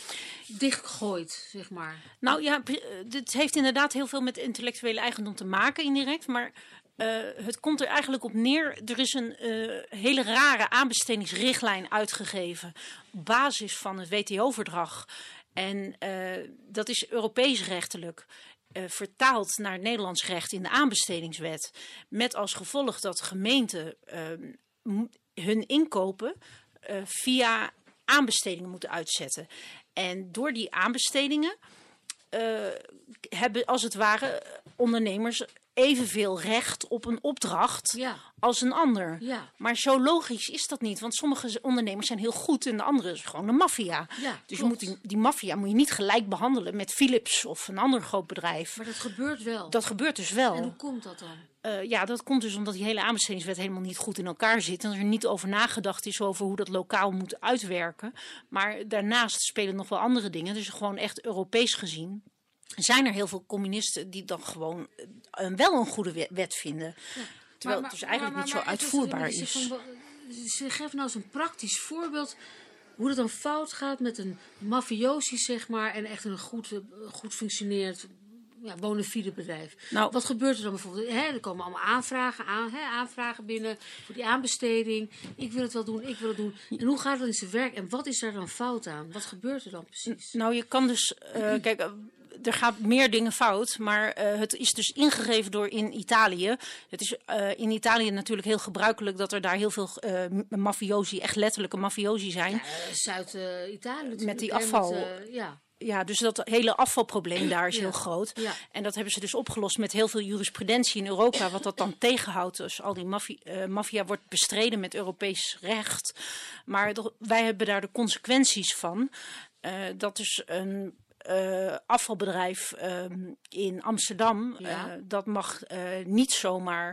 S2: dichtgooit, zeg maar.
S3: Nou ja, dit heeft inderdaad heel veel met intellectuele eigendom te maken, indirect, maar uh, het komt er eigenlijk op neer. Er is een uh, hele rare aanbestedingsrichtlijn uitgegeven op basis van het W T O-verdrag. En uh, dat is Europees rechtelijk. Uh, vertaald naar het Nederlands recht in de aanbestedingswet. Met als gevolg dat gemeenten uh, m- hun inkopen uh, via aanbestedingen moeten uitzetten. En door die aanbestedingen uh, hebben als het ware ondernemers evenveel recht op een opdracht
S2: Ja.
S3: als een ander.
S2: Ja.
S3: Maar zo logisch is dat niet. Want sommige ondernemers zijn heel goed en de andere is gewoon een maffia.
S2: Ja,
S3: dus je
S2: klopt.
S3: moet die, die maffia moet je niet gelijk behandelen met Philips of een ander groot bedrijf.
S2: Maar dat gebeurt wel.
S3: Dat gebeurt dus wel.
S2: En hoe komt dat dan?
S3: Uh, ja, dat komt dus omdat die hele aanbestedingswet helemaal niet goed in elkaar zit. En er niet over nagedacht is over hoe dat lokaal moet uitwerken. Maar daarnaast spelen nog wel andere dingen. Dus gewoon echt Europees gezien zijn er heel veel communisten die dan gewoon uh, wel een goede wet, wet vinden. Ja. Terwijl
S2: maar,
S3: het dus eigenlijk
S2: maar,
S3: niet
S2: maar,
S3: zo
S2: maar,
S3: uitvoerbaar
S2: is.
S3: is.
S2: Van, geef nou eens een praktisch voorbeeld hoe het dan fout gaat met een mafiosi, zeg maar, en echt een goed, goed functioneerd, ja, bona fide bedrijf.
S3: Nou,
S2: wat gebeurt er dan bijvoorbeeld? Hè, er komen allemaal aanvragen, aan, hè, aanvragen binnen voor die aanbesteding. Ik wil het wel doen, ik wil het doen. En hoe gaat het in zijn werk? En wat is daar dan fout aan? Wat gebeurt er dan precies?
S3: Nou, je kan dus, uh, kijk, uh, er gaat meer dingen fout, maar uh, het is dus ingegeven door in Italië. Het is uh, in Italië natuurlijk heel gebruikelijk dat er daar heel veel uh, mafiosi, echt letterlijke mafiosi zijn.
S2: Ja, Zuid-Italië uh,
S3: met die afval.
S2: Met, uh, ja.
S3: Ja, dus dat hele afvalprobleem daar is
S2: ja.
S3: heel groot.
S2: Ja.
S3: En dat hebben ze dus opgelost met heel veel jurisprudentie in Europa, wat dat dan tegenhoudt. Dus al die maffia, uh, maffia wordt bestreden met Europees recht. Maar do- wij hebben daar de consequenties van. Uh, dat is een uh, afvalbedrijf uh, in Amsterdam.
S2: Ja.
S3: Uh, dat mag uh, niet zomaar...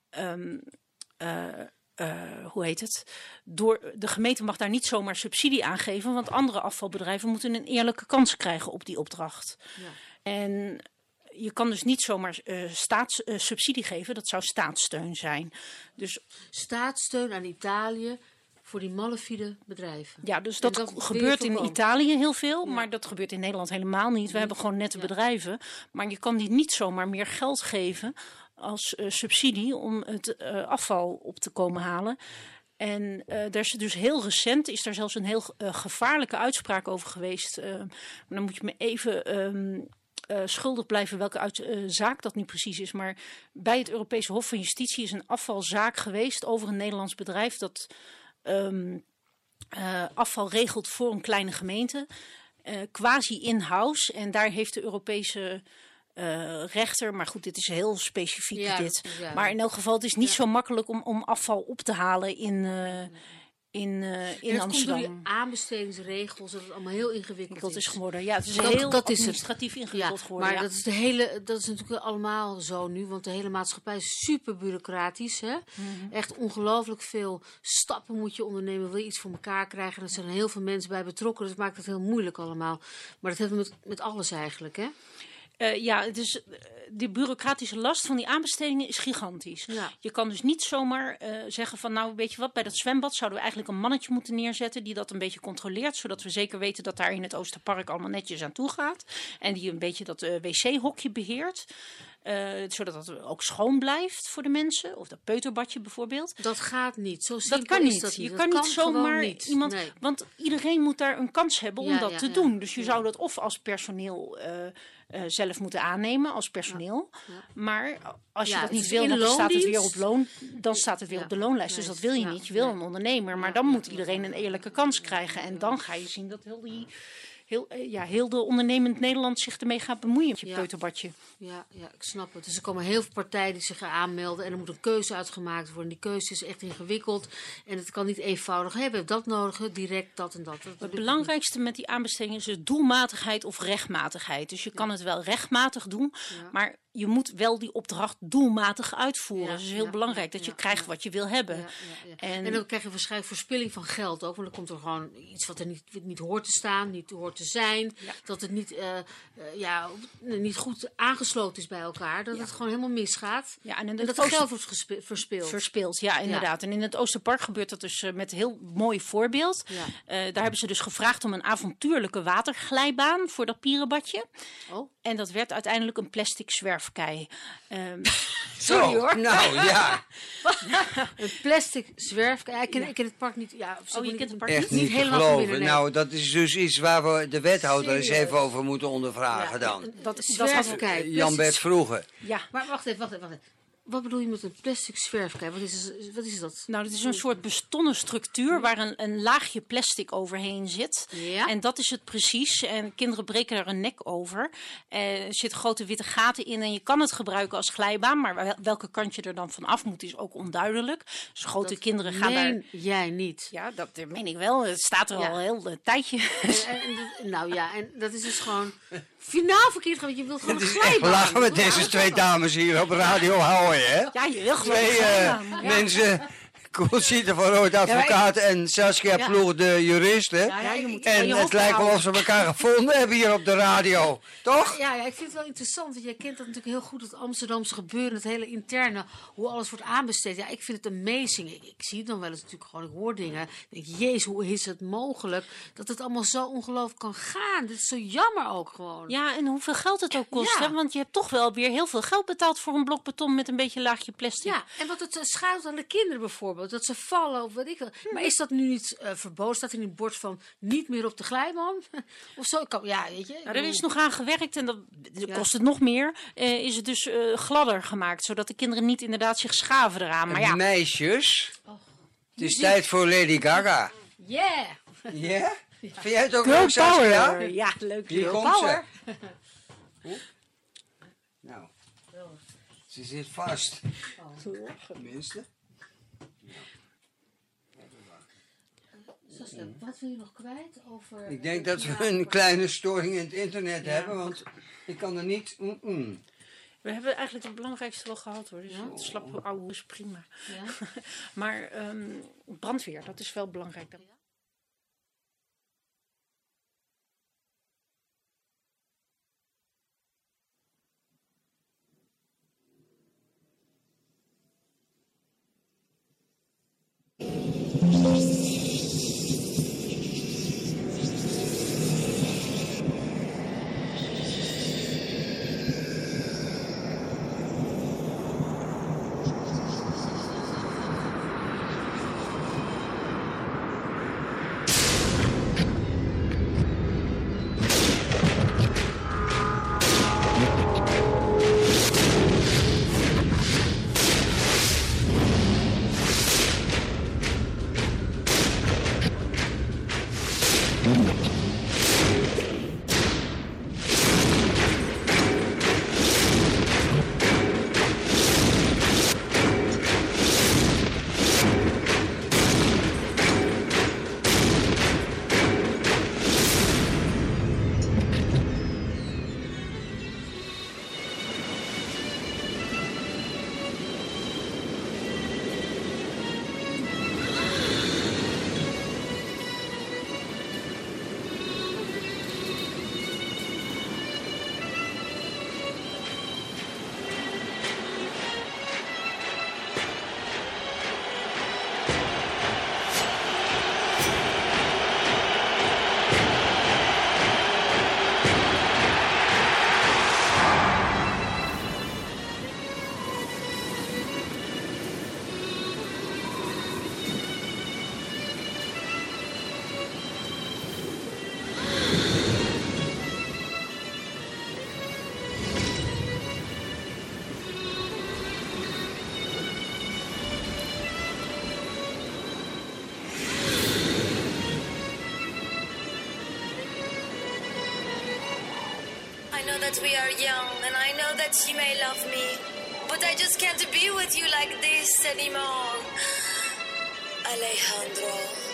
S3: Um, uh, Uh, hoe heet het? Door, de gemeente mag daar niet zomaar subsidie aan geven, want andere afvalbedrijven moeten een eerlijke kans krijgen op die opdracht. Ja. En je kan dus niet zomaar uh, staatssubsidie uh, geven, dat zou staatssteun zijn. Dus,
S2: staatssteun aan Italië voor die malafide bedrijven.
S3: Ja, dus dat,
S2: dat
S3: gebeurt in Italië heel veel, ja. Maar dat gebeurt in Nederland helemaal niet. We
S2: ja.
S3: hebben gewoon nette
S2: ja. bedrijven.
S3: Maar je kan die niet zomaar meer geld geven als uh, subsidie om het uh, afval op te komen halen. En uh, er is dus heel recent is er zelfs een heel uh, gevaarlijke uitspraak over geweest. Uh, maar dan moet je me even um, uh, schuldig blijven welke uit, uh, zaak dat nu precies is. Maar bij het Europese Hof van Justitie is een afvalzaak geweest over een Nederlands bedrijf dat um, uh, afval regelt voor een kleine gemeente. Uh, quasi in-house. En daar heeft de Europese Uh, rechter, maar goed, dit is heel specifiek
S2: ja,
S3: dit.
S2: Ja.
S3: Maar in elk geval, het is niet
S2: ja.
S3: zo makkelijk om, om afval op te halen in, uh, in, uh, in
S2: en
S3: Amsterdam.
S2: Komt door die aanbestedingsregels, dat het allemaal heel ingewikkeld
S3: Dat
S2: is.
S3: is geworden. Ja, het is
S2: Dat-
S3: heel
S2: dat is het.
S3: administratief ingewikkeld
S2: Ja,
S3: geworden.
S2: maar
S3: ja.
S2: dat is de hele, dat is natuurlijk allemaal zo nu, want de hele maatschappij is super bureaucratisch. Hè?
S3: Mhm.
S2: Echt ongelooflijk veel stappen moet je ondernemen, wil je iets voor elkaar krijgen. En er zijn heel veel mensen bij betrokken, dus het maakt het heel moeilijk allemaal. Maar dat hebben we met, met alles eigenlijk, hè?
S3: Uh, ja, het is, uh, de bureaucratische last van die aanbestedingen is gigantisch.
S2: Ja.
S3: Je kan dus niet zomaar uh, zeggen van nou weet je wat, bij dat zwembad zouden we eigenlijk een mannetje moeten neerzetten die dat een beetje controleert, zodat we zeker weten dat daar in het Oosterpark allemaal netjes aan toe gaat. En die een beetje dat uh, wc-hokje beheert. Uh, zodat het ook schoon blijft voor de mensen. Of dat peuterbadje bijvoorbeeld.
S2: Dat gaat niet. Zo simpel
S3: Dat kan niet.
S2: is dat niet.
S3: Je
S2: Dat
S3: kan
S2: kan
S3: niet zomaar
S2: niet.
S3: iemand...
S2: Nee.
S3: Want iedereen moet daar een kans hebben om
S2: Ja,
S3: dat
S2: ja,
S3: te
S2: ja.
S3: doen. Dus je
S2: Ja.
S3: zou dat of als personeel uh, uh, zelf moeten aannemen. Als personeel.
S2: Ja. Ja.
S3: Maar als je
S2: Ja,
S3: dat
S2: het
S3: niet
S2: is
S3: wil,
S2: in
S3: dan staat het weer
S2: loondienst.
S3: op loon. Dan staat het weer
S2: Ja.
S3: op de loonlijst. Dus
S2: Nee.
S3: dat wil je
S2: Ja.
S3: niet. Je wil
S2: Nee.
S3: een ondernemer. Maar
S2: Ja.
S3: dan
S2: Ja.
S3: moet iedereen een eerlijke kans krijgen. En dan ga je zien dat heel die... Heel, ja, heel de ondernemend Nederland zich ermee gaat bemoeien met je
S2: Ja.
S3: peuterbadje.
S2: Ja, ja, ik snap het. Dus er komen heel veel partijen die zich gaan aanmelden en er moet een keuze uitgemaakt worden. Die keuze is echt ingewikkeld en het kan niet eenvoudig. Hey, we hebben dat nodig, direct dat en dat. dat
S3: Het belangrijkste met die aanbesteding is dus doelmatigheid of rechtmatigheid. Dus je kan het wel rechtmatig doen,
S2: Ja.
S3: maar je moet wel die opdracht doelmatig uitvoeren.
S2: Ja,
S3: Dus het is heel
S2: ja,
S3: belangrijk
S2: ja,
S3: dat je
S2: ja,
S3: krijgt
S2: ja.
S3: wat je wil hebben.
S2: Ja, ja, ja.
S3: En-
S2: En, dan krijg je waarschijnlijk verspilling van geld ook. Want dan komt er gewoon iets wat er niet, niet hoort te staan, niet hoort te zijn.
S3: Ja.
S2: Dat het niet, uh, uh, ja, niet goed aangesloten is bij elkaar. Dat het gewoon helemaal misgaat.
S3: Ja, en in
S2: En
S3: het
S2: dat er
S3: Ooster-
S2: geld wordt gespe- verspeeld.
S3: Verspeeld, ja, inderdaad. En in het Oosterpark gebeurt dat dus uh, met een heel mooi voorbeeld.
S2: Ja.
S3: Uh, daar hebben ze dus gevraagd om een avontuurlijke waterglijbaan voor dat pierenbadje.
S2: Oh.
S3: En dat werd uiteindelijk een plastic zwerfkei. Um,
S1: Zo,
S3: sorry hoor.
S1: nou ja,
S2: Een plastic zwerf. Ja, ik, ken, ik ken het park niet. Ja,
S3: Oh, je kent het park
S1: echt
S2: niet
S1: niet te
S2: helemaal
S1: geloven.
S2: binnen, nee.
S1: Nou, dat is dus iets waar we de wethouder eens
S2: Serieus?
S1: even over moeten ondervragen dan.
S3: Dat, dat had,
S2: Zwerfkei.
S1: Eh, Jan-Bert Vroege.
S3: ja.
S2: Maar wacht even, wacht even, wacht even. Wat bedoel je met een plastic zwerfkei? Wat is, wat is dat?
S3: Nou, dat is een soort bestonnen structuur waar een, een laagje plastic overheen zit.
S2: Ja.
S3: En dat is het precies. En kinderen breken daar een nek over. Eh, er zitten grote witte gaten in en je kan het gebruiken als glijbaan. Maar wel- welke kant je er dan van af moet is ook onduidelijk. Dus grote kinderen gaan daar...
S2: Meen jij niet.
S3: Ja, dat meen ik wel. Het staat er
S2: Ja.
S3: al heel een tijdje.
S2: En, en dat- nou ja, en dat is dus gewoon finaal verkeerd gaan, want je wilt gewoon
S1: Het
S2: een
S1: is echt
S2: glijbaan.
S1: lachen met
S2: Ja,
S1: deze
S2: dat
S1: twee
S2: kan.
S1: dames hier op Radio Houwen, hè?
S3: Ja, je wil gewoon
S1: Twee
S3: een
S1: eh,
S3: glijbaan. Ja.
S1: mensen, Conchita van Rood, advocaat, en Saskia
S2: Ja.
S1: Ploeg, de jurist, hè?
S2: Ja, je moet
S1: En
S2: je
S1: het
S2: hoofd
S1: lijkt wel
S2: houden.
S1: of ze elkaar gevonden hebben hier op de radio. Toch?
S2: Ja, ja, ik vind het wel interessant, want jij kent dat natuurlijk heel goed, het Amsterdamse gebeuren, het hele interne, hoe alles wordt aanbesteed. Ja, ik vind het amazing. Ik, ik zie het dan wel eens natuurlijk gewoon, ik hoor dingen. Ik denk, jezus, hoe is het mogelijk dat het allemaal zo ongelooflijk kan gaan? Dit is zo jammer ook gewoon.
S3: Ja, en hoeveel geld het ook kost.
S2: Ja.
S3: Hè? Want je hebt toch wel weer heel veel geld betaald voor een blok beton met een beetje laagje plastic.
S2: Ja, en wat het uh, schuilt aan de kinderen bijvoorbeeld, dat ze vallen of wat ik wil. Maar is dat nu niet uh, verboden? Staat er in het bord van niet meer op de glijbaan? of zo? Kan, ja, weet je. ik
S3: Nou, er is
S2: bedoel-
S3: nog aan gewerkt en dat dat
S2: Ja.
S3: kost het nog meer. Eh, is het dus eh, gladder gemaakt, zodat de kinderen niet inderdaad zich schaven eraan. Maar ja,
S1: Meisjes, het is tijd voor Lady Gaga.
S2: Yeah!
S1: Ja? Vind jij het ook
S3: girl
S1: leuk, Saskia?
S3: power. Ja, leuk.
S1: Hier
S3: girl
S1: komt
S3: power.
S1: ze. Oeh. Nou, ze zit vast. Tenminste.
S2: Saskia, wat wil je nog kwijt over...
S1: Ik denk dat we een kleine storing in het internet hebben, want ik kan er niet... Mm -mm.
S3: We hebben eigenlijk het belangrijkste wel gehad hoor. Dus
S2: Ja?
S3: het slappe oude is prima.
S2: Ja?
S3: Maar ehm, brandweer, dat is wel belangrijk.
S5: that we are young, and I know that you may love me, but I just can't be with you like this anymore. Alejandro.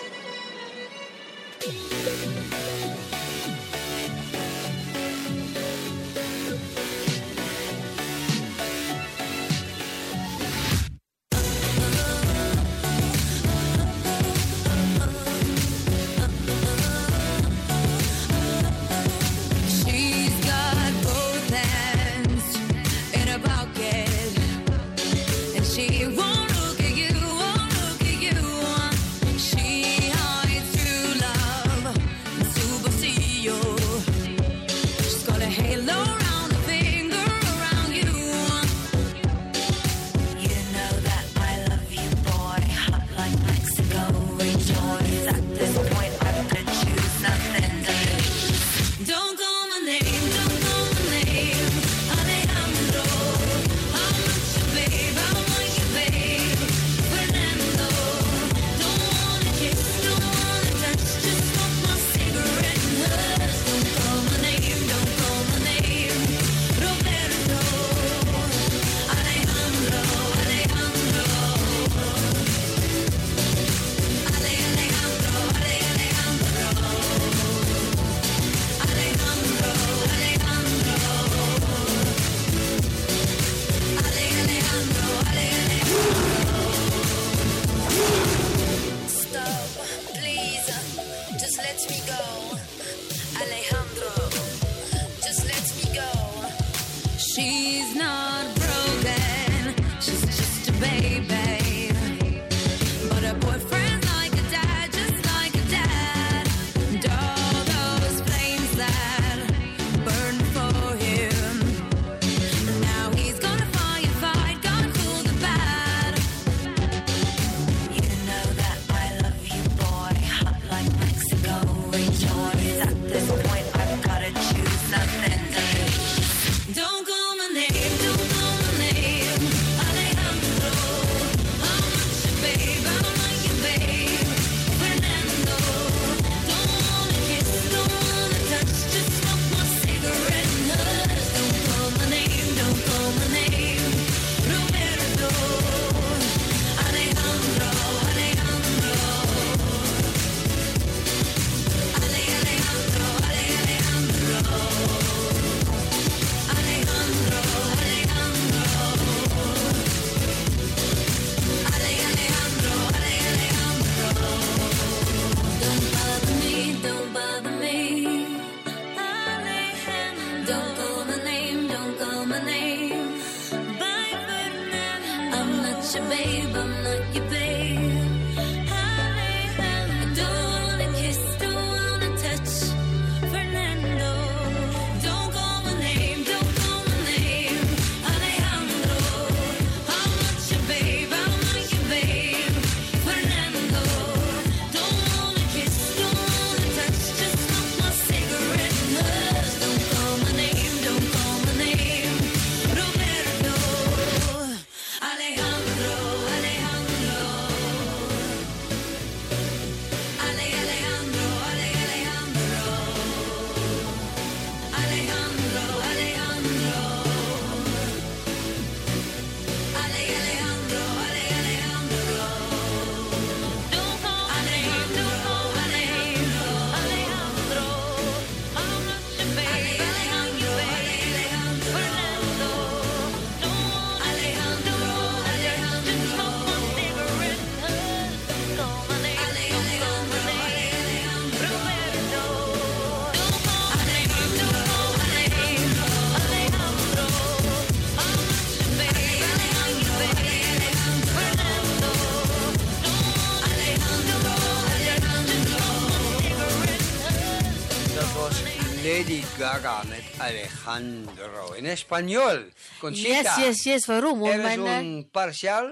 S1: Lady Gaga met Alejandro. In español. Conchita.
S2: Yes, yes, yes. Waarom?
S1: Er
S2: Mijn,
S1: es un parcial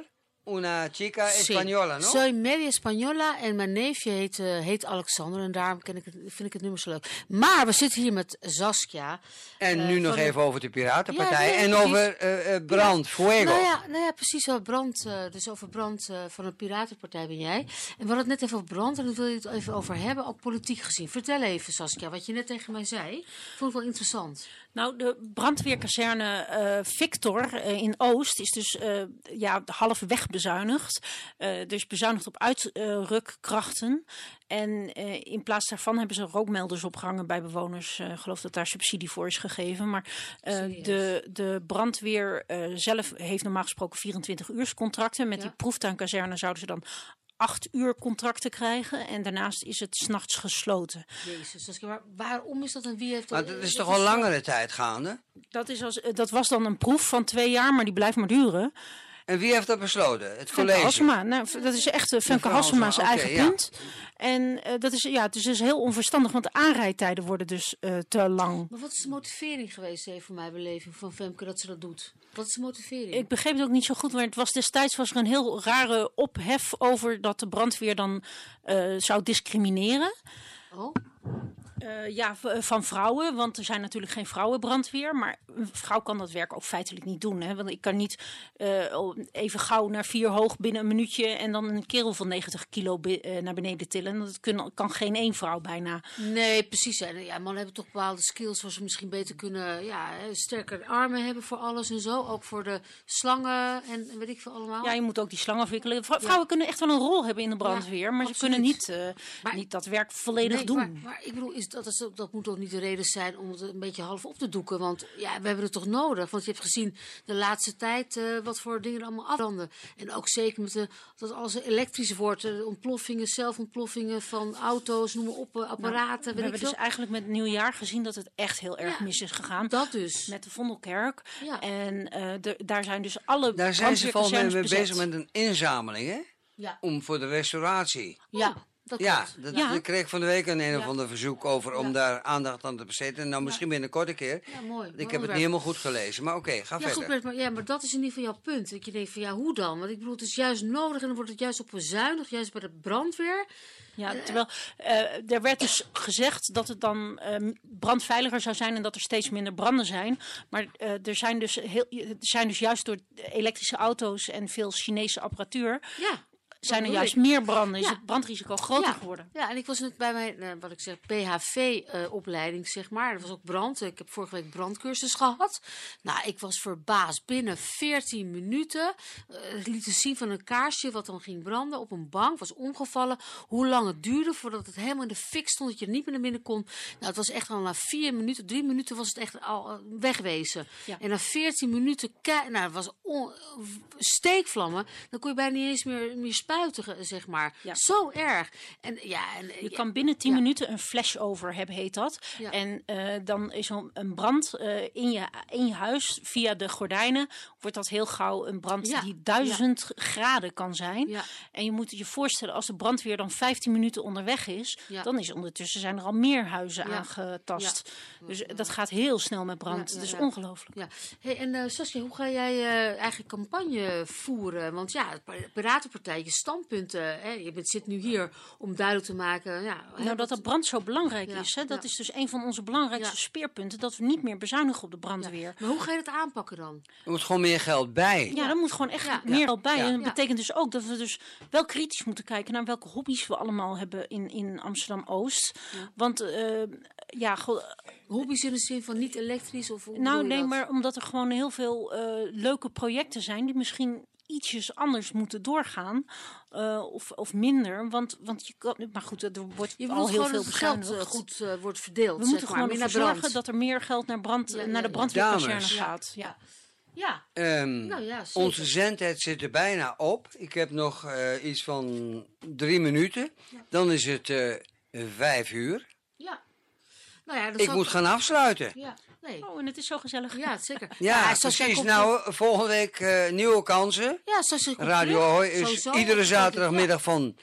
S1: una chica
S2: Sí.
S1: española, no?
S2: Soy media Española en mijn neefje heet, uh, heet Alexander en daarom ken ik het, vind ik het nummer zo leuk. Maar we zitten hier met Saskia.
S1: En
S2: uh,
S1: nu nog
S2: van
S1: even
S2: de...
S1: over de Piratenpartij
S2: Ja, nee,
S1: en
S2: precies.
S1: over uh, uh, brand,
S2: Ja.
S1: fuego.
S2: Nou ja, nou ja, precies wel brand. Uh, dus over brand uh, van een Piratenpartij ben jij. En we hadden het net even over brand en daar wil je het even over hebben, ook politiek gezien. Vertel even, Saskia, wat je net tegen mij zei. Ik vond het wel interessant.
S3: Nou, de brandweerkazerne uh, Victor uh, in Oost is dus uh, ja, halverweg bezuinigd. Uh, dus bezuinigd op uitrukkrachten. En uh, in plaats daarvan hebben ze rookmelders opgehangen bij bewoners. Ik uh, geloof dat daar subsidie voor is gegeven. Maar uh, de, de brandweer uh, zelf heeft normaal gesproken vierentwintig uurscontracten. Met
S2: Ja.
S3: die proeftuinkazerne zouden ze dan acht uur contracten krijgen. En daarnaast is het 's nachts gesloten.
S2: Jezus, Saskia, maar waarom is dat en wie heeft dat?
S1: Maar dat is toch al langere tijd gaande?
S3: Dat, is als, dat was dan een proef van twee jaar, maar die blijft maar duren.
S1: En wie heeft dat besloten? Het
S3: Femke
S1: college?
S3: Halsema. Nou, dat is echt uh, Femke
S1: Mevrouw
S3: Halsema's
S1: Halsema,
S3: eigen
S1: oké, ja.
S3: punt. En uh, dat is, ja, het is dus heel onverstandig, want de aanrijdtijden worden dus uh, te lang.
S2: Maar wat is de motivering geweest, even voor mijn beleving van Femke, dat ze dat doet? Wat is de motivering?
S3: Ik begreep het ook niet zo goed, maar het was destijds was er een heel rare ophef over dat de brandweer dan uh, zou discrimineren.
S2: Oh?
S3: Uh, ja, v- van vrouwen, want er zijn natuurlijk geen vrouwenbrandweer. Maar een vrouw kan dat werk ook feitelijk niet doen. Hè? Want ik kan niet uh, even gauw naar vier hoog binnen een minuutje en dan een kerel van negentig kilo be- uh, naar beneden tillen. Dat kun, kan geen één vrouw bijna.
S2: Nee, precies. En ja, mannen hebben toch bepaalde skills waar ze misschien beter kunnen, ja, sterker armen hebben voor alles en zo. Ook voor de slangen en weet ik veel allemaal.
S3: Ja, je moet ook die slang afwikkelen. Vrou- Vrouwen ja. kunnen echt wel een rol hebben in de brandweer,
S2: Ja,
S3: maar
S2: absoluut.
S3: ze kunnen niet, uh,
S2: maar,
S3: niet dat werk volledig
S2: nee,
S3: doen.
S2: Maar, maar ik bedoel, is dat, is, dat moet toch niet de reden zijn om het een beetje half op te doeken? Want ja, we hebben het toch nodig? Want je hebt gezien de laatste tijd uh, wat voor dingen er allemaal afbranden. En ook zeker met de, dat alles elektrisch wordt. De ontploffingen, zelfontploffingen van auto's, noem maar op, uh, apparaten.
S3: Nou, we
S2: weet
S3: hebben
S2: ik
S3: dus
S2: veel.
S3: eigenlijk met het nieuwjaar gezien dat het echt heel erg
S2: Ja,
S3: mis is gegaan.
S2: Dat dus.
S3: Met de Vondelkerk.
S2: Ja.
S3: En uh, de, daar zijn dus alle
S1: Daar zijn ze volgens mij mee
S3: bezet.
S1: bezig met een inzameling, hè?
S2: Ja.
S1: Om voor de restauratie.
S2: Ja. Dat
S1: Ja,
S2: klopt.
S1: dat,
S3: Ja.
S1: ik kreeg van de week een een of
S2: Ja.
S1: ander verzoek over om
S2: Ja.
S1: daar aandacht aan te besteden. Nou, misschien binnenkort een keer.
S2: Ja, mooi.
S1: Ik
S2: Mooi
S1: heb het niet
S2: onderwerp.
S1: helemaal goed gelezen, maar oké, ga
S2: Ja,
S1: verder.
S2: goed, Bert, maar, ja, maar dat is in ieder geval jouw punt. Dat je denkt van, ja, hoe dan? Want ik bedoel, het is juist nodig en dan wordt het juist op bezuinigd, juist bij de brandweer.
S3: Ja, terwijl uh, er werd dus gezegd dat het dan uh, brandveiliger zou zijn en dat er steeds minder branden zijn. Maar uh, er, zijn dus heel, er zijn dus juist door elektrische auto's en veel Chinese apparatuur
S2: Ja.
S3: zijn er
S2: bedoel
S3: juist
S2: ik.
S3: meer branden. Is
S2: Ja.
S3: het brandrisico groter
S2: ja.
S3: geworden.
S2: Ja, en ik was net bij mijn, uh, wat ik zeg, P H V-opleiding, uh, zeg maar. Dat was ook brand. Ik heb vorige week brandcursus gehad. Nou, ik was verbaasd. Binnen veertien minuten uh, lieten zien van een kaarsje wat dan ging branden op een bank. Was omgevallen. Hoe lang het duurde voordat het helemaal in de fik stond, dat je er niet meer naar binnen kon. Nou, het was echt al na vier minuten, drie minuten was het echt al uh, wegwezen.
S3: Ja.
S2: En na veertien minuten, ke- nou, het was on- steekvlammen. Dan kon je bijna niet eens meer, meer spuiten, zeg maar.
S3: Ja.
S2: Zo erg. En, ja, en,
S3: Je
S2: ja,
S3: kan binnen tien
S2: ja.
S3: minuten een flashover hebben, heet dat.
S2: Ja.
S3: En uh, dan is zo'n een brand uh, in, je, in je huis, via de gordijnen, wordt dat heel gauw een brand
S2: Ja.
S3: die duizend graden kan zijn.
S2: Ja.
S3: En je moet je voorstellen, als de brandweer dan vijftien minuten onderweg is,
S2: Ja.
S3: dan is ondertussen zijn er al meer huizen
S2: Ja.
S3: aangetast.
S2: Ja.
S3: Dus dat gaat heel snel met brand.
S2: Ja, ja,
S3: Dat is
S2: ja.
S3: ongelooflijk.
S2: Ja. Hey, en uh, Saskia, hoe ga jij uh, eigenlijk campagne voeren? Want ja, de Piratenpartij, je standpunten, hè, je bent, zit nu hier om duidelijk te maken. Ja, hè,
S3: Nou, dat de brand zo belangrijk
S2: Ja,
S3: is, hè, dat
S2: ja.
S3: is dus een van onze belangrijkste
S2: Ja.
S3: speerpunten, dat we niet meer bezuinigen op de
S2: ja.
S3: brandweer.
S2: Maar hoe ga je dat aanpakken dan?
S1: Er moet gewoon meer geld bij.
S3: Ja, daar moet gewoon echt
S2: Ja.
S3: meer geld bij.
S1: Ja.
S3: En dat
S2: Ja.
S3: betekent dus ook dat we dus wel kritisch moeten kijken naar welke hobby's we allemaal hebben in, in Amsterdam-Oost.
S2: Ja.
S3: Want uh, ja, go-
S2: Hobby's in de zin van niet elektrisch of hoe
S3: nou
S2: bedoel je
S3: nee,
S2: dat?
S3: maar omdat er gewoon heel veel uh, leuke projecten zijn die misschien ietsjes anders moeten doorgaan. Uh, of, of minder. Want, want je kan, maar goed, er wordt
S2: Je
S3: al
S2: bedoelt
S3: heel
S2: gewoon
S3: veel
S2: dat het geld
S3: bezuinigd.
S2: uh, goed uh, wordt verdeeld.
S3: We
S2: zeg
S3: moeten
S2: maar,
S3: gewoon
S2: meer
S3: ervoor
S2: naar brand.
S3: zorgen dat er meer geld naar, brand,
S2: Ja, ja,
S3: naar de
S2: ja.
S3: brandweerkazernes
S1: Dames.
S3: gaat. Ja.
S2: Ja,
S1: Ehm,
S2: nou ja, zeker.
S1: onze zendtijd zit er bijna op. Ik heb nog uh, iets van drie minuten. Dan is het uh, vijf uur.
S2: Ja. Nou ja, dat
S1: Ik
S2: zal-
S1: moet gaan afsluiten.
S2: Ja, nee.
S3: Oh, en het is zo gezellig.
S2: Ja, zeker.
S1: Ja,
S2: Saskia
S1: precies.
S2: komt-
S1: Nou, volgende week uh, nieuwe kansen.
S2: Ja, Saskia komt
S1: Radio
S2: terug.
S1: Ahoy is
S2: Sowieso.
S1: iedere
S2: Ja.
S1: zaterdagmiddag van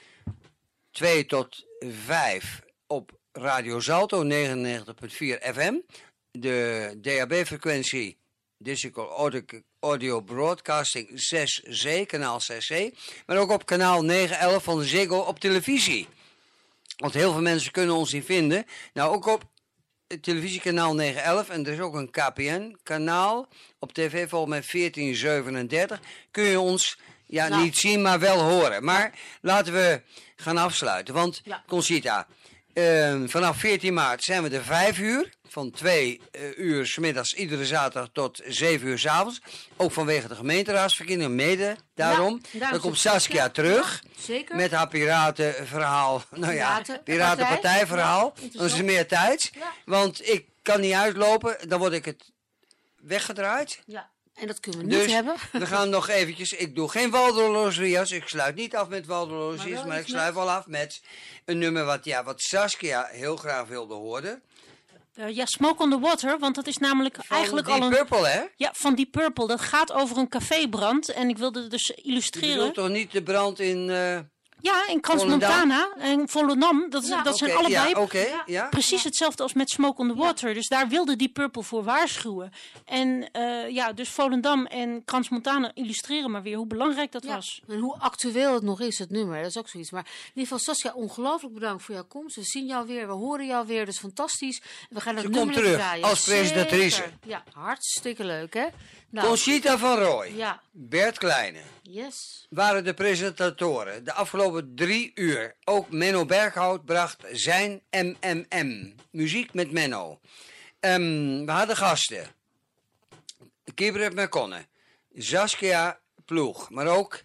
S1: twee tot vijf op Radio Zalto negenennegentig komma vier F M. De D A B-frequentie Digital Audio, Audio Broadcasting zes C, kanaal zes C. Maar ook op kanaal negen elf van Ziggo op televisie. Want heel veel mensen kunnen ons niet vinden. Nou, ook op het televisiekanaal negen elf. En er is ook een K P N-kanaal. Op tv volgens mij veertien zevenendertig. Kun je ons ja,
S2: Nou.
S1: niet zien, maar wel horen. Maar laten we gaan afsluiten. Want,
S2: Ja.
S1: Conchita, eh, vanaf veertien maart zijn we er vijf uur. Van twee uh, uur 's middags iedere zaterdag tot zeven uur 's avonds. Ook vanwege de gemeenteraadsverkiezingen mede daarom.
S2: Ja, daar
S1: Dan komt
S2: zit
S1: Saskia
S2: Saskia.
S1: terug.
S2: Ja, zeker.
S1: Met haar piratenverhaal. Nou ja,
S2: Piraten-
S1: piratenpartijverhaal.
S2: partij. Ja,
S1: Dan is er meer tijd.
S2: Ja.
S1: Want ik kan niet uitlopen. Dan word ik het weggedraaid.
S2: Ja, en dat kunnen we
S1: Dus
S2: niet hebben.
S1: we gaan nog eventjes. Ik doe geen Waldorlosrias. Ik sluit niet af met
S2: Maar
S1: Waldorlosrias.
S2: wel
S1: Maar ik
S2: iets
S1: sluit
S2: met-
S1: wel af met een nummer wat, ja, wat Saskia heel graag wilde horen.
S3: Uh, ja, Smoke on the Water, want dat is namelijk
S1: Van
S3: eigenlijk
S1: Deep
S3: al een...
S1: Purple, hè?
S3: Ja, van Deep Purple. Dat gaat over een cafébrand. En ik wilde dus
S1: Je
S3: illustreren...
S1: bedoelt toch niet de brand in... eh,
S3: Ja, in Crans-Montana en Volendam. Dat, is-
S2: Ja.
S3: dat zijn
S1: oké,
S3: allebei
S1: Ja, oké,
S2: Ja.
S1: ja.
S3: precies hetzelfde als met Smoke on the Water. Dus daar wilde Deep Purple voor waarschuwen. En eh, ja, dus Volendam en Crans-Montana illustreren maar weer hoe belangrijk dat
S2: Ja.
S3: was.
S2: En hoe actueel het nog is, het nummer. Dat is ook zoiets. Maar in ieder geval, Saskia, ongelooflijk bedankt voor jouw komst. We zien jou weer, we horen jou weer. Dat is fantastisch. We gaan het
S1: Ze
S2: nummer
S1: komt
S2: lekker
S1: terug
S2: draaien.
S1: als presentatrice.
S2: Zeker. Ja, hartstikke leuk, hè? Nou,
S1: Conchita van Rooij,
S2: ja,
S1: Bert Kleine
S2: yes.
S1: waren de presentatoren de afgelopen drie uur. Ook Menno Berghout bracht zijn M M M, muziek met Menno. Ehm, we hadden gasten. Kibret McConne, Saskia Ploeg, maar ook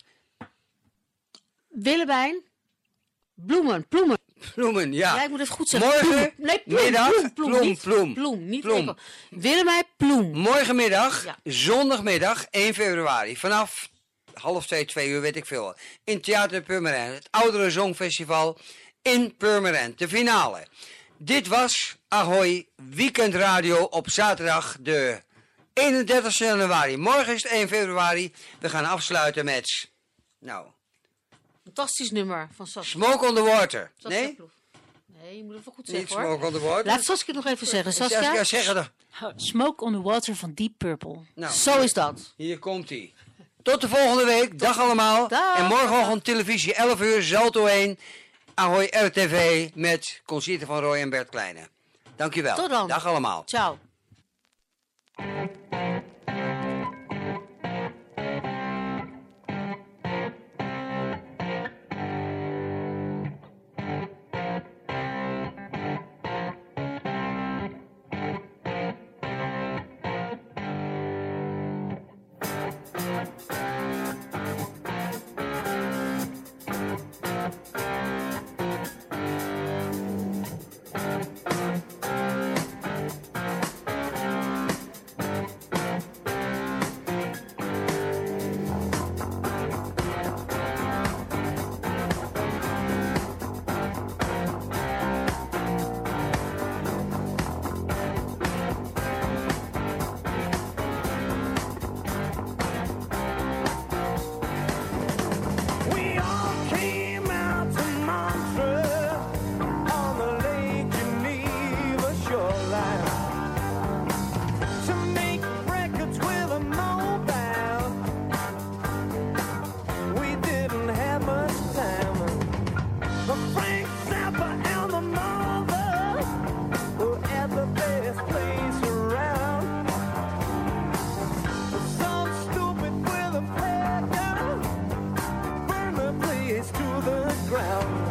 S2: Willemijn, bloemen, bloemen.
S1: Bloemen, ja.
S2: Ja, ik moet even goed zeggen.
S1: Morgen,
S2: Ploem. Nee, ploem,
S1: middag,
S2: ploem, ploem,
S1: ploem,
S2: niet
S1: ploem.
S2: ploem, niet
S1: Ploem.
S2: enkel. Willemijn, ploem.
S1: Morgenmiddag,
S2: Ja.
S1: zondagmiddag, één februari, vanaf half twee, twee uur, weet ik veel. In Theater Purmerend, het Oudere Zongfestival in Purmerend, de finale. Dit was Ahoy Weekendradio op zaterdag de eenendertigste januari. Morgen is het één februari. We gaan afsluiten met, nou,
S2: Fantastisch nummer van Saskia.
S1: Smoke on the Water.
S2: Saskia
S1: Nee?
S2: Ploeg. Nee, je moet het wel goed
S1: Niet
S2: zeggen, hoor.
S1: Smoke on the Water.
S2: Laat Saskia nog even zeggen. Saskia,
S1: Saskia, zeg het.
S3: Smoke on the Water van Deep Purple.
S1: Nou,
S2: zo is dat.
S1: hier komt hij. Tot de volgende week. Dag allemaal.
S2: Dag.
S1: En morgenochtend televisie elf uur, Zalto één. Ahoy R T V met Conchita van Rooij en Bert Kleine. Dankjewel.
S2: Tot dan.
S1: Dag allemaal.
S2: Ciao.
S6: We all came out to Montreux on the Lake Geneva shoreline to make records with a mobile. We didn't have much time. But Frank Zappa and the Mother were at the best place around. Some stupid with a flare gun burn the place to the ground.